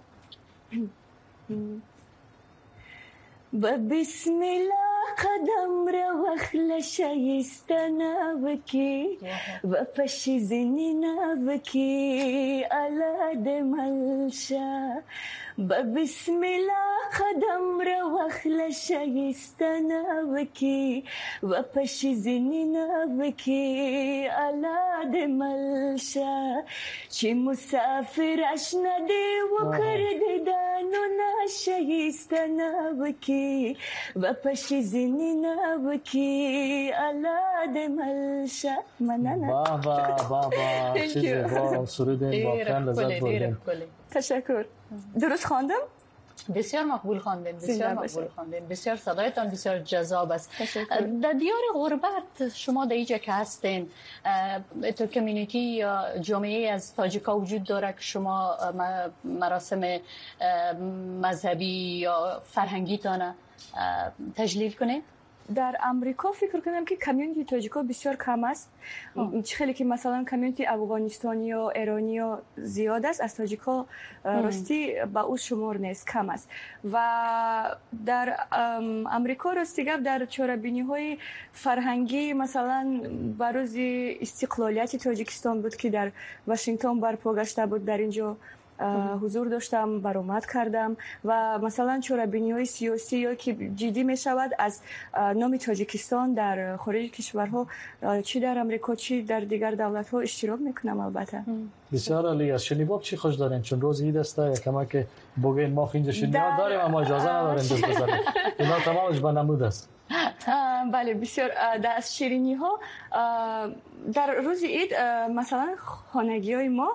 بسم الله قدم را وخل شایستنا وکی و پشیزنینا وکی علا دملشا. بسم الله قدم را وخل شایستنا وکی و پشیزنینا وکی علا دملشا. چی مسافرش نده و کرده دانو نشایستنا وکی و پشیزنینا وکی علا دملشا. مننه. بابا چیزی با سرودین واقعا لذت بردیم. تشکر. درست خواندم؟ بسیار مقبول خواندین، بسیار مقبول خواندین، بسیار صدایتان بسیار جذاب است. در دیار غربت شما در اینجا که هستین تو کمیونیتی یا جامعه از تاجیکا وجود داره که شما مراسم مذهبی یا فرهنگی تان تجلیل کنید؟ در امریکا فکر کنم که کمیونیتی تاجیکا بسیار کم است. خیلی که مثلا کمیونیتی افغانستانی و ایرانی زیاد است، از تاجیکا راستی با او شمار نیست، کم است. و در امریکا راستی گپ در چاره‌بینی های فرهنگی مثلا بروز استقلالیت تاجیکستان بود که در واشنگتن برپا گشته بود، در اینجا حضور داشتم، برآمد کردم و مثلا چاره‌بینی‌های سیاسی یا که جدی می شود از نام تاجیکستان در خارج کشورها، چی در امریکا چی در دیگر دولت‌ها اشتراک میکنم. البته بسیار عالی است. شنیباب چی خوش دارین؟ چون روز عید است کما که بگین ما اینجا شنیباب داریم اما اجازه نداریم دوست بزنیم. اینا تمامش با نمود است. بله بسیار. در شیرینی ها در روز عید مثلا خانگی‌های ما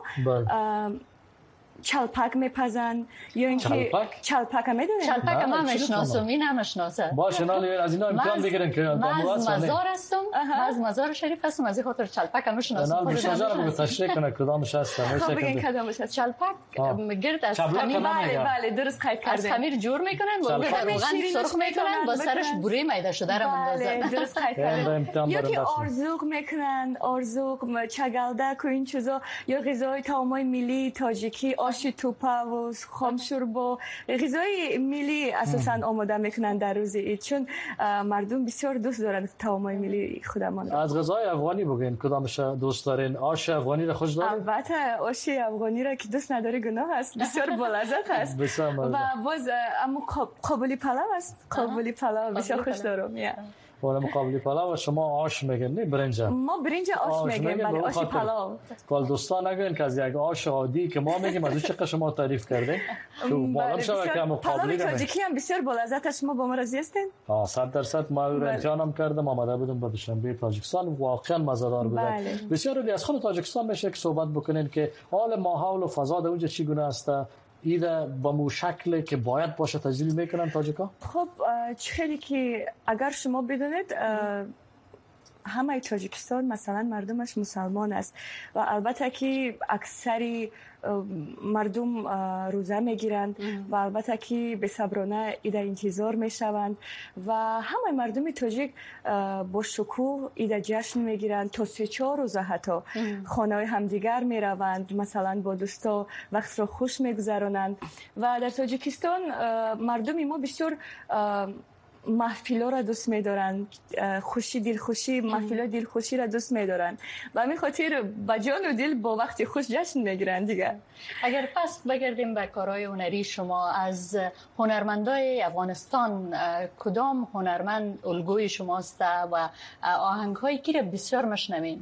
چلپک میپزن یا اینکه چلپک هم میدونید؟ چلپک هم میشناسم، این هم میشناسه. باشه ناله از اینا امکان بگیرن که مزار هستم، از مزار شریف هستم، از این خاطر چلپک هم میشناسم. نه بیشتر رو تشریح کنه کدامش هست. خب بگین کدامش هست. چلپک گرد از خمیر، بله درست قید کردن، از خمیر جور میکنن، با روغن سرخ میکنن، با سرش بوره میده شده رو بله درست قید کردن. یا که آرزوق میکنن، آرزوق، چگلدک و این چیزا، یا غذای طعمای ملی تاجیکی، آش توپا و خام شوربا، غذای ملی اساسا آماده میکنن در روز عید، چون مردم بسیار دوست دارن طعمای ملی خودمان. از غذای افغانی بگین کدامش دوست دارین؟ آش افغانی را خوش دارین؟ البته آش افغانی را که دوست نداره گناه است، بسیار بالذات است. و باز اما قابلی پلو است، قابلی پلو بسیار خوش دارم. ولی مقابل پلاو شما آش میگن نه برنج. ما برنج آش میگیم ولی آش پلاو. کال دوستان نگین که از یک آش عادی که ما میگیم از چه قش ما تعریف کردین. تو معلوم شده که مقابلی پلاو تاجیکی هم بسیار بالعزت شما با ما راضی هستین؟ 100% ما رنجانم کردم آمده بودم به دوشنبه تاجیکستان واقعا مزه‌دار بود. بسیار از خود تاجیکستان میشه که صحبت بکنین که حال ماحول و فضا در اونجا چگونه است؟ ایده با مو شکلی که باید باشه تجلیل میکنن تاجیکا؟ خب خیلی که اگر شما بدونید همه تاجیکستان مثلا مردمش مسلمان است و البته که اکثری مردم روزه میگیرند و البته که به صبرانه ایده انتظار میشوند و همه مردم تاجیک با شکوه ایده جشن میگیرند تا 3-4 روزه حتی خانه همدیگر میروند مثلا با دوستا وقت را خوش میگذرانند و در تاجیکستان مردم ما بسیار محفلا را دوست می‌دارن، خوشی دلخوشی محفلا دلخوشی را دوست می‌دارن و همین خاطر با جان و دل با وقت خوش جشن می‌گیرن دیگه. اگر پس بگردیم به کارهای هنری شما، از هنرمندای افغانستان کدام هنرمند الگوی شماست و آهنگ‌هایی که بسیار میشنوین؟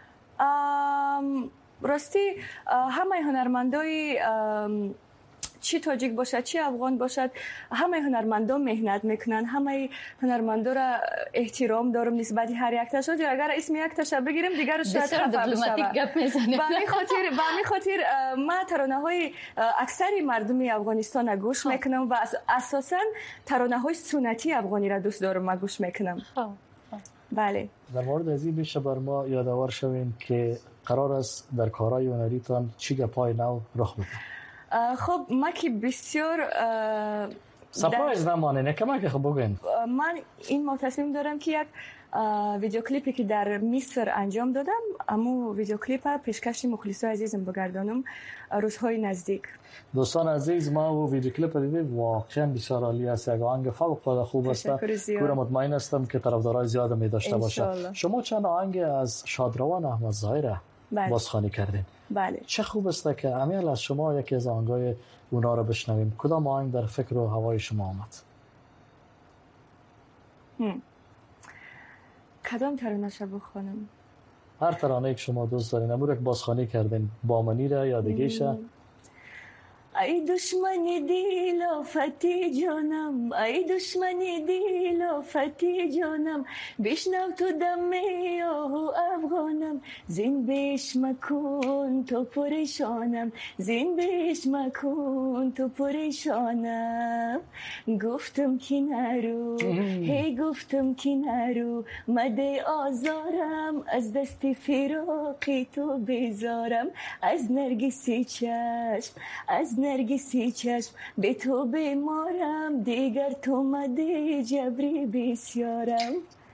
راستی همه هنرمندای چی تاجیک باشد چی افغان باشد همه هنرمندان مهنت میکنن، همه هنرمندا را احترام دارم نسبت هر یک تاشو. اگر اسم یک تاش بگیریم دیگر شاید دیپلماتیک گپ میزنیم. به همین خاطر ما ترانه های اکثری مردم افغانستان گوش میکنم و اساسا ترانه های سنتی افغانی را دوست دارم گوش میکنم. بله. در مورد از این میشه بر ما یادآور شوین که قرار است در کارهای هنریتان چی گپای نو رخ بده؟ خب ما که بسیار سپرایز نمانه که خب بگوین. من این تصمیم دارم که یک ویدیو کلیپی که در مصر انجام دادم امو ویدیو کلیپ پیشکش مخلصای عزیزم بگردانم روزهای نزدیک. دوستان عزیز ما و ویدیو کلیپ دیدیم واقعا بسیار عالی است، یک آهنگ فوق العاده خوب است. پورا مطمئن هستم که طرفدارای زیاد می داشته باشه. شما چند آهنگ از شادروان احمد ظاهر بازخوانی کردین؟ بله. چه خوب است که امیل از شما یکی از آهنگای اونا رو بشنویم. کدام آهنگ در فکر و هوای شما آمد؟ کدام ترانه‌اش بخونم؟ هر ترانه‌ای که شما دوست دارین. امروز بازخوانی کردین با منی را یا دیگه‌شه؟ ای دشمن دل آفتی جانم، ای دشمن دل آفتی جانم، بشنو تو دم آه افغانم، زین بیش مکن تو پریشانم، زین بیش مکن تو پریشانم. گفتم که نرو هی گفتم که نرو، مده آزارم از دست فراقی تو بیزارم. از نرگسی چشم از نرگسی چشم به تو بیمارم، دیگر تو مده جبری بسیارم.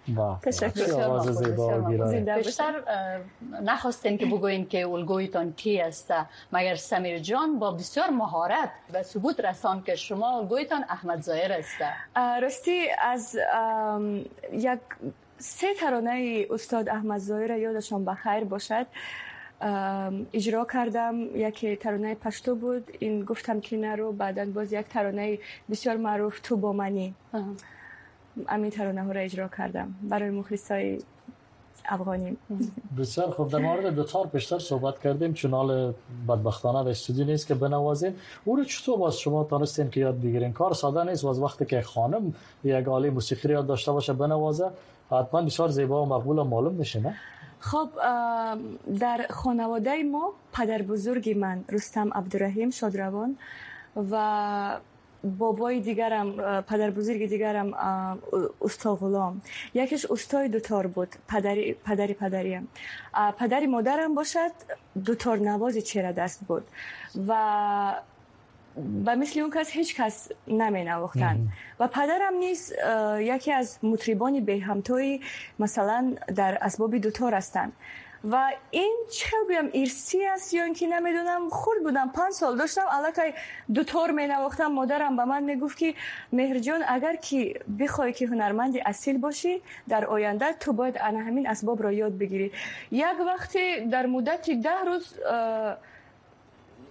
تشکر. بیشتر نخواستین که بگوین که الگویتان کی است، مگر سمیر جان با بسیار مهارت و ثبوت رسان که شما الگویتان احمد ظاهر است. راستی از یک 3 ترانه استاد احمد ظاهر یادشان بخیر باشد اجرا کردم. یکی ترانه پشتو بود، این گفتم که نرو، بعدن باز یک ترانه بسیار معروف تو با منی. همین ترانه ها را اجرا کردم برای مخلصای افغانی. بسیار خوب. در مورد دوتار بیشتر صحبت کردیم، چنال بدبختانه در استودیو نیست که بنوازیم. او رو چطور باز شما تانستین که یاد بگیرین؟ کار ساده نیست و از وقتی که خانم یک آله موسیقی یاد داشته باشه بنوازه حتما بسیار زیبا و مقبول و معلوم میشه نه؟ خب در خانواده ما پدر بزرگی من رستم عبدالرحیم شادروان و بابای دیگرم پدر بزرگ دیگرم استاد غلام، یکیش استاد دوتار بود، پدریم. پدری مادرم باشد دوتار نواز چهره دست بود و مثل اون کس هیچ کس نمی نواختن و پدرم نیز یکی از مطربان به همتای مثلا در اسباب دوتار هستند و این چه بگم ارثی است یا اینکه نمیدونم. خود بودم 5 سال داشتم الکی دوتار می نواختم. مادرم به من میگفت که مهر جان اگر که بخوای که هنرمند اصیل باشی در آینده تو باید همین اسباب را یاد بگیری. یک وقتی در مدت 10 روز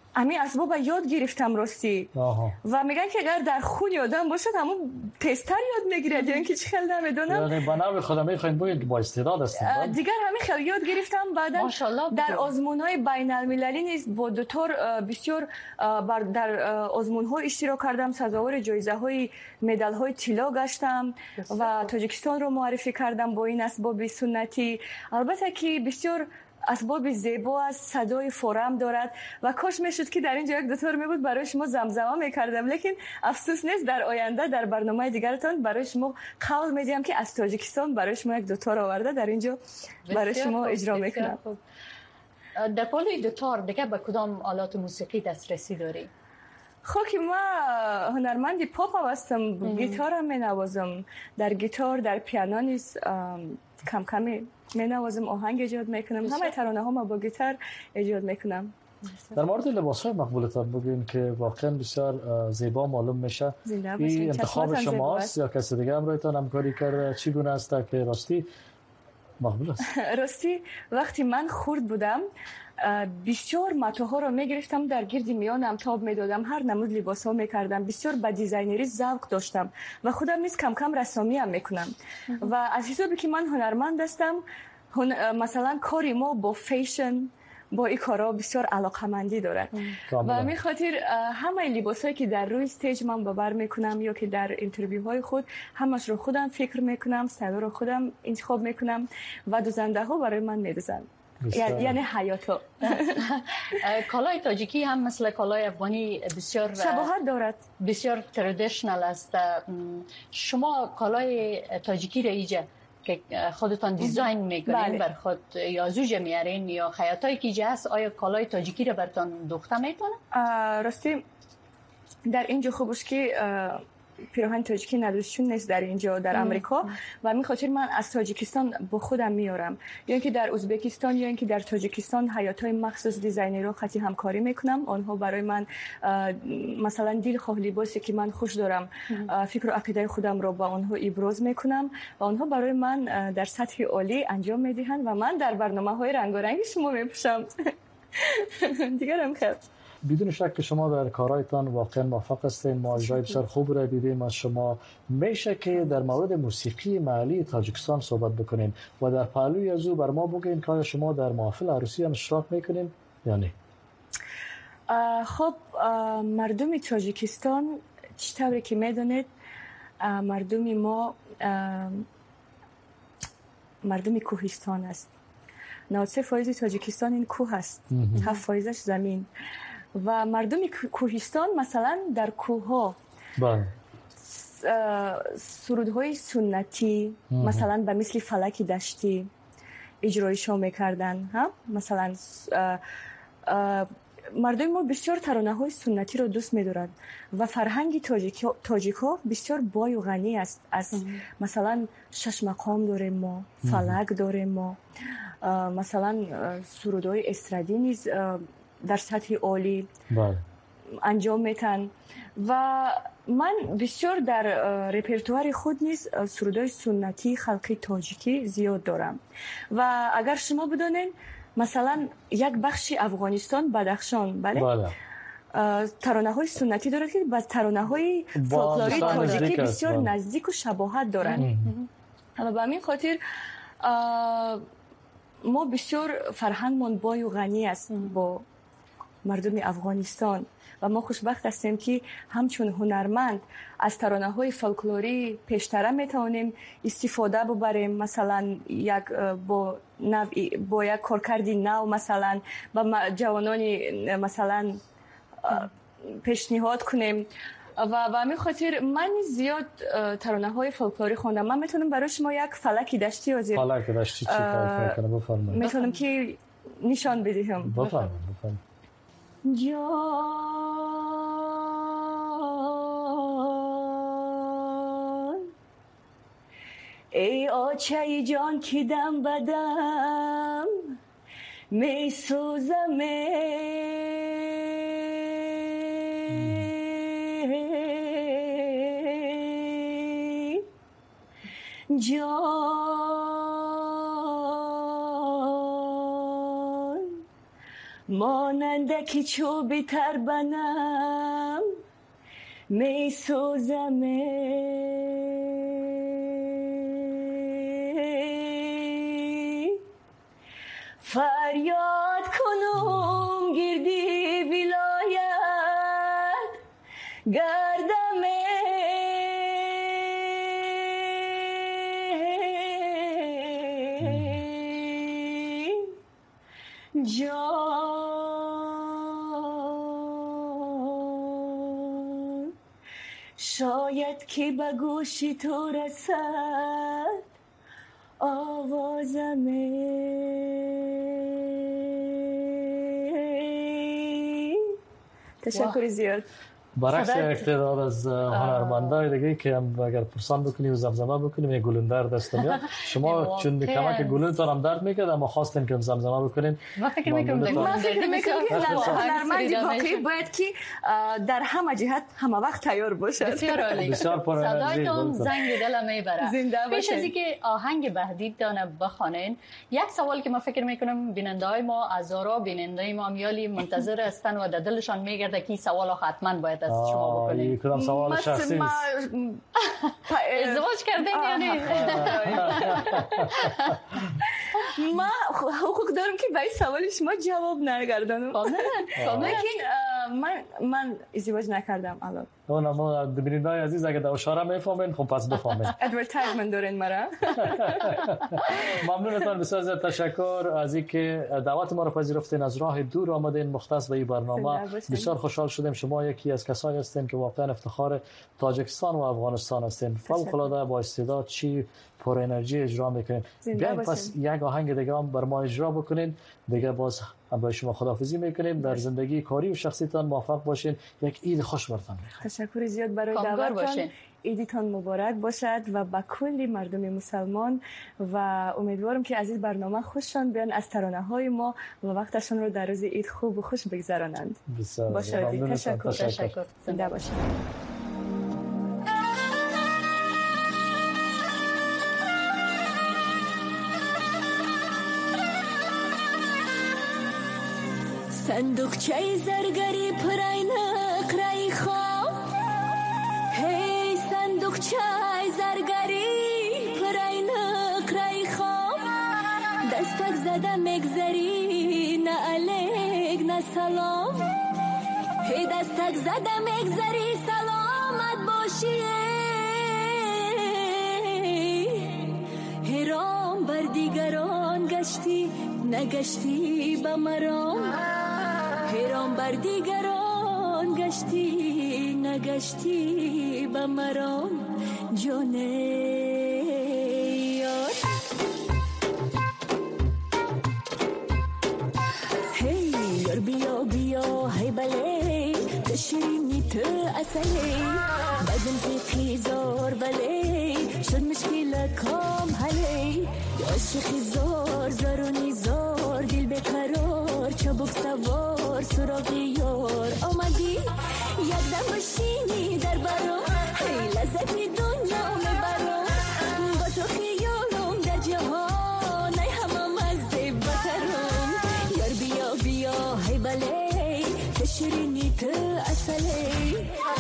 همین اسباب یاد گرفتم راستی. و میگن که اگر در خون آدم باشه همون تستر یاد میگیره یا اینکه چه خیلی نمیدونم. یعنی بنابرای خودم میخواین باید با استعداد هستین. دیگر همین خیلی یاد گرفتم. بعدا در آزمون‌های بین‌المللی نیز با دکتر بسیار در آزمون‌ها اشتراک کردم، سزاوار جایزه‌های مدال‌های طلا گشتم و تاجیکستان رو معرفی کردم با این اسباب سنتی. البته که بسیار اسباب زیبا است، صدای فورم دارد و کاش میشد که در اینجا یک دکتر می بود برای شما زمزمه میکردم، لیکن افسوس نیست. در آینده در برنامه دیگرتان برای شما قول میدیم که از تاجیکستان برای شما یک دکتر آورده در اینجا برای شما اجرا میکنم. در پالوی دوتار دیگه به کدام آلات موسیقی دسترسی داری؟ خب که ما هنرمندی پاپ هستم، گیتار هم می نوازم. در گیتار، در پیانو نیز کم کمی می نوازم، آهنگ ایجاد میکنم. همه ترانه ها ما با گیتار ایجاد میکنم. در مورد لباس های مقبولتان بگوین که واقعا بسیار زیبا معلوم میشه. این انتخاب شماست یا کسی دیگه همراهتان همکاری کرده؟ چگونه است که راستی مقبول است؟ راستی وقتی من خرد بودم بسیار متاها رو میگرفتم، در گرد میانم تاب میدادم، هر نمود لباس ها میکردم، بسیار به دیزاینری ذوق داشتم و خودم نیز کم کم رسامی هم میکنم و از حسابی که من هنرمند هستم مثلا کاری ما با فیشن با این کارا بسیار علاقمندی دارد و همین خاطر همه لباسایی که در روی استیج من ببر میکنم یا که در اینترویو های خود همش رو خودم فکر میکنم، استایل رو خودم انتخاب میکنم و دوزنده ها برای من میدوزن. یعنی حیاتا. کالای تاجیکی هم مثل کالای افغانی بسیار شباهت دارد، بسیار ترادیشنال است. شما کالای تاجیکی را ایجا که خودتان دیزاین میکنین بر خود یا زوج میارین یا خیاطایی که ایجا هست، آیا کالای تاجیکی را برتان دوخته میتونه؟ راستی در اینجا خوبش که پیراهن تاجیکی نداشتون نیست در اینجا در امریکا و همین خاطر من از تاجیکستان با خودم میارم، یا اینکه در ازبکستان یا اینکه در تاجیکستان حیاطای مخصوص دیزاینرها خطی همکاری میکنم. آنها برای من مثلا دل خواه لباسی که من خوش دارم فکر و عقیده خودم رو با آنها ابراز میکنم و آنها برای من در سطح عالی انجام میدهند و من در برنامه‌های رنگارنگ شما میپوشم. دیگر هم خیر. بدون شک که شما در کارهایتان واقعا موفق هستین. ما اجرای بسیار خوب را دیدیم از شما. میشه که در مورد موسیقی محلی تاجیکستان صحبت بکنین و در پهلوی از او بر ما بگین که شما در محافل عروسی هم اشتراک میکنین یا نه؟ خب مردم تاجیکستان چطوری که میدونید مردم ما مردم کوهستان است. 93% تاجیکستان این کوه است، 7% زمین و مردم کوهستان مثلا در کوه ها سرودهای سنتی مثلا به مثل فلک دشتی اجرایشان میکردن. مثلا مردم ما بسیار ترانه های سنتی رو دوست می‌دارند و فرهنگ تاجیک ها بسیار بای و غنی است. از مثلا شش مقام داریم ما، فلک داریم ما، مثلا سرودهای استرادی نیز در سطح عالی انجام میتن و من بسیار در رپرتوار خود نیز سرودهای سنتی خلقی تاجیکی زیاد دارم و اگر شما بدانین مثلا یک بخشی افغانستان بدخشان ترانه های سنتی دارد که با ترانه های فولکلوری تاجیکی بسیار نزدیک و شباهت دارند. حالا به همین خاطر ما بسیار فرهنگمان بای و غنی است با مردم افغانستان و ما خوشبخت هستیم که همچون هنرمند از ترانه‌های فولکلوری پیشتر میتونیم استفاده ببریم. مثلا یک با یک کارکردی نو مثلا با جوانانی مثلا پیشنهاد کنیم و همین خاطر من زیاد ترانه‌های فولکلوری خوندم. من میتونم برای شما یک فلک دشتی از فلک دشتی چی کار کنه بفرمایید. میتونم که نشان بدهم. بفرمایید. جان ای آچه جان که دم بدم می سوزم جان ماننده که چوبی تر بنم می سوزم فریاد کنم گردی ولایت گردم جان شاید که به گوشی تو رسد آوازم تشکر زیاد. برعکس اقتدار از هنرمندای دیگه که هم اگر پرسان بکنی و زمزمه بکنیم یه گلندر دست میاد. شما چون به کمک گلندتون هم درد میکرد اما خواستین که زمزمه بکنین. من فکر میکنم که هنرمند واقعی باید که در همه جهت همه وقت تیار باشد. بسیار عالی. صدایتون زنگ دل میبره. پیش از اینکه آهنگ بهدیدتان بخوانین یک سوال که من فکر میکنم بیننده‌های ما هزارا بیننده ما میالی منتظر هستن و در دلشان میگرده که سوال حتما باید از شما بکنیم. کدام سوال شخصی است؟ ازدواج کردین یا نه؟ ما حقوق دارم که به این سوال شما جواب نگردانم. لیکن من ازدواج نکردم الان. ما بیننده‌های عزیز اگه در اشاره میفهمین خب پس بفهمین. ادورتایزمنت دارین مرا. ممنونتان، بسیار زیاد تشکر از اینکه دعوت ما را پذیرفتین، از راه دور آمدین مختص به این برنامه. بسیار خوشحال شدیم. شما یکی از کسایی هستین که واقعا افتخار تاجیکستان و افغانستان هستین. فوق‌العاده با استعداد، چی پر انرژی اجرا میکنین. بیاین پس یک آهنگ دیگه هم بر ما اجرا بکنین. دیگه باز با شما خداحافظی میکنیم. در زندگی کاری و شخصیتان موفق باشین. یک عید خوش برتان میخوایم. تشکر زیاد برای دعوتتان. عیدتان مبارک باشد و با کلی مردم مسلمان و امیدوارم که از این برنامه خوششان بیان از ترانه‌های ما و وقتشان رو در روز عید خوب و خوش بگذرانند. باشید. تشکر. زنده باشید. صندوقچه زرگری پراینق رای خواب هی صندوقچه زرگری پراینق رای خواب دستک زده مگذری نه علیک نه سلام هی دستک زده مگذری سلامت باشی هرام بر دیگران گشتی نگشتی به مرام هرام بر دیگران گشتی نگشتی به مرام جان یار هی یار بیا بیا هی بله تشرینی تو اصلی بدم زیقی زار بله شد مشکل کام هلی عاشقی زار زارونی زار دل بقرار چبک سوار سراغی یار آمدی یک دم بشینی در برام هی لذتی دنیا میبرم با تو خیالم در جهان ای همه مزه بترم یار بیا بیا هی بله تشرینی تو اصلی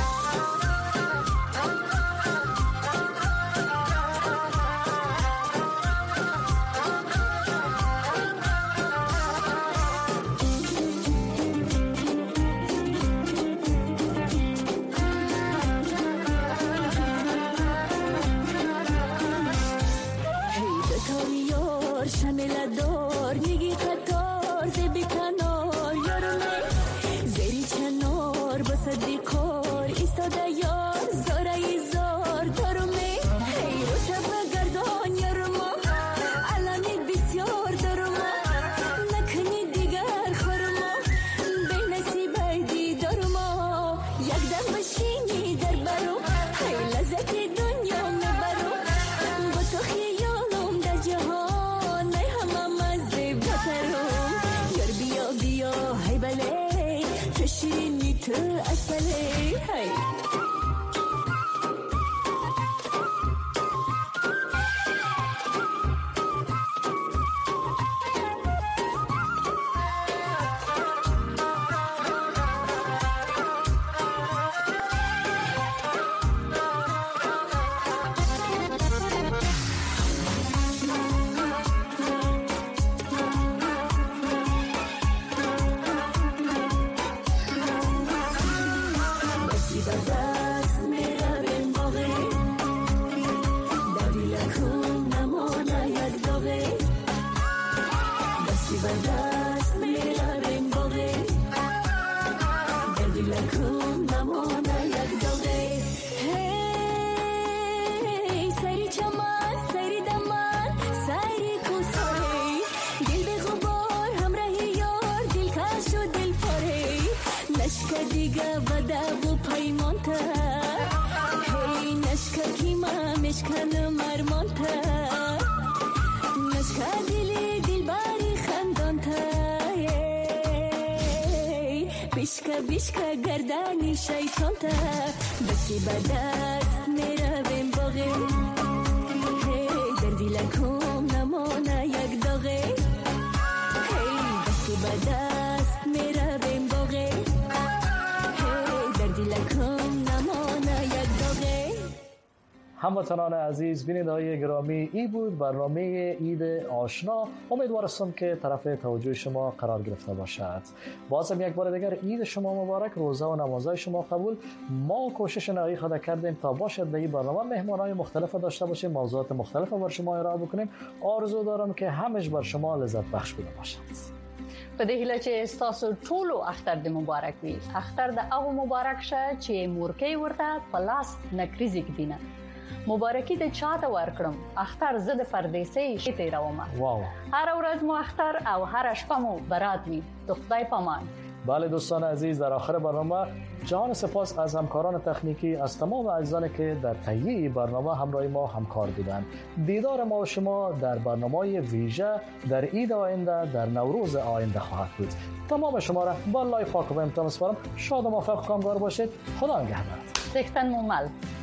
شمیلدار میگی قطار زیبی کنار یارونه زیری چنار بسدی کار ایستاده یار زاره زار دارومه هی رو تبه گردان یارما علمی بسیار دارما نکنی دیگر خورما بی نصیبه دیدارما یک دم بشینی در برو هی لذتی دنیا میبرو با تو خیالم در جهان هی بله تشرینی تو اصلی هی بیشکه گردنی شیطان تا بسی به دست میرویم باغی در دیلکم نمانه یک داغی بسی به دست میرویم باغی در دیلکم نمانه یک داغی. هموطنان عزیز، بیننده‌های گرامی، ای بود برنامه عید آشنا. امیدوارم که طرف توجه شما قرار گرفته باشد. بازم یک بار دیگر عید شما مبارک، روزه و نمازهای شما قبول. ما کوشش نهایی خود کردیم تا باشد در این برنامه مهمانای مختلف داشته باشیم، موضوعات مختلف بر شما ارائه بکنیم. آرزو دارم که همش بر شما لذت بخش بوده باشد. په دې هیله چې ستاسو ټولو اختر د مبارک وي. اختر د هغو مبارک شه چې مورکۍ ورته په لاس نکریزې ږدینه. مبارکي د چاته ورکړم؟ اختر زه د پردیسۍ شي تیرومه. واو. هر ورځ مو اختر او هر شپه مو برات وي. د خدای پامان. بله دوستان عزیز، در آخر برنامه جان سپاس از همکاران تکنیکی، از تمام عزیزانی که در تهیه برنامه همراه ما همکار بودند. دیدار ما و شما در برنامه ویژه در عید آینده، در نوروز آینده خواهد بود. تمام شما را با الله پاک و امتحان می‌سپارم. شاد و موفق و کامگار باشید. خدا نگهدار. سیختن مومل.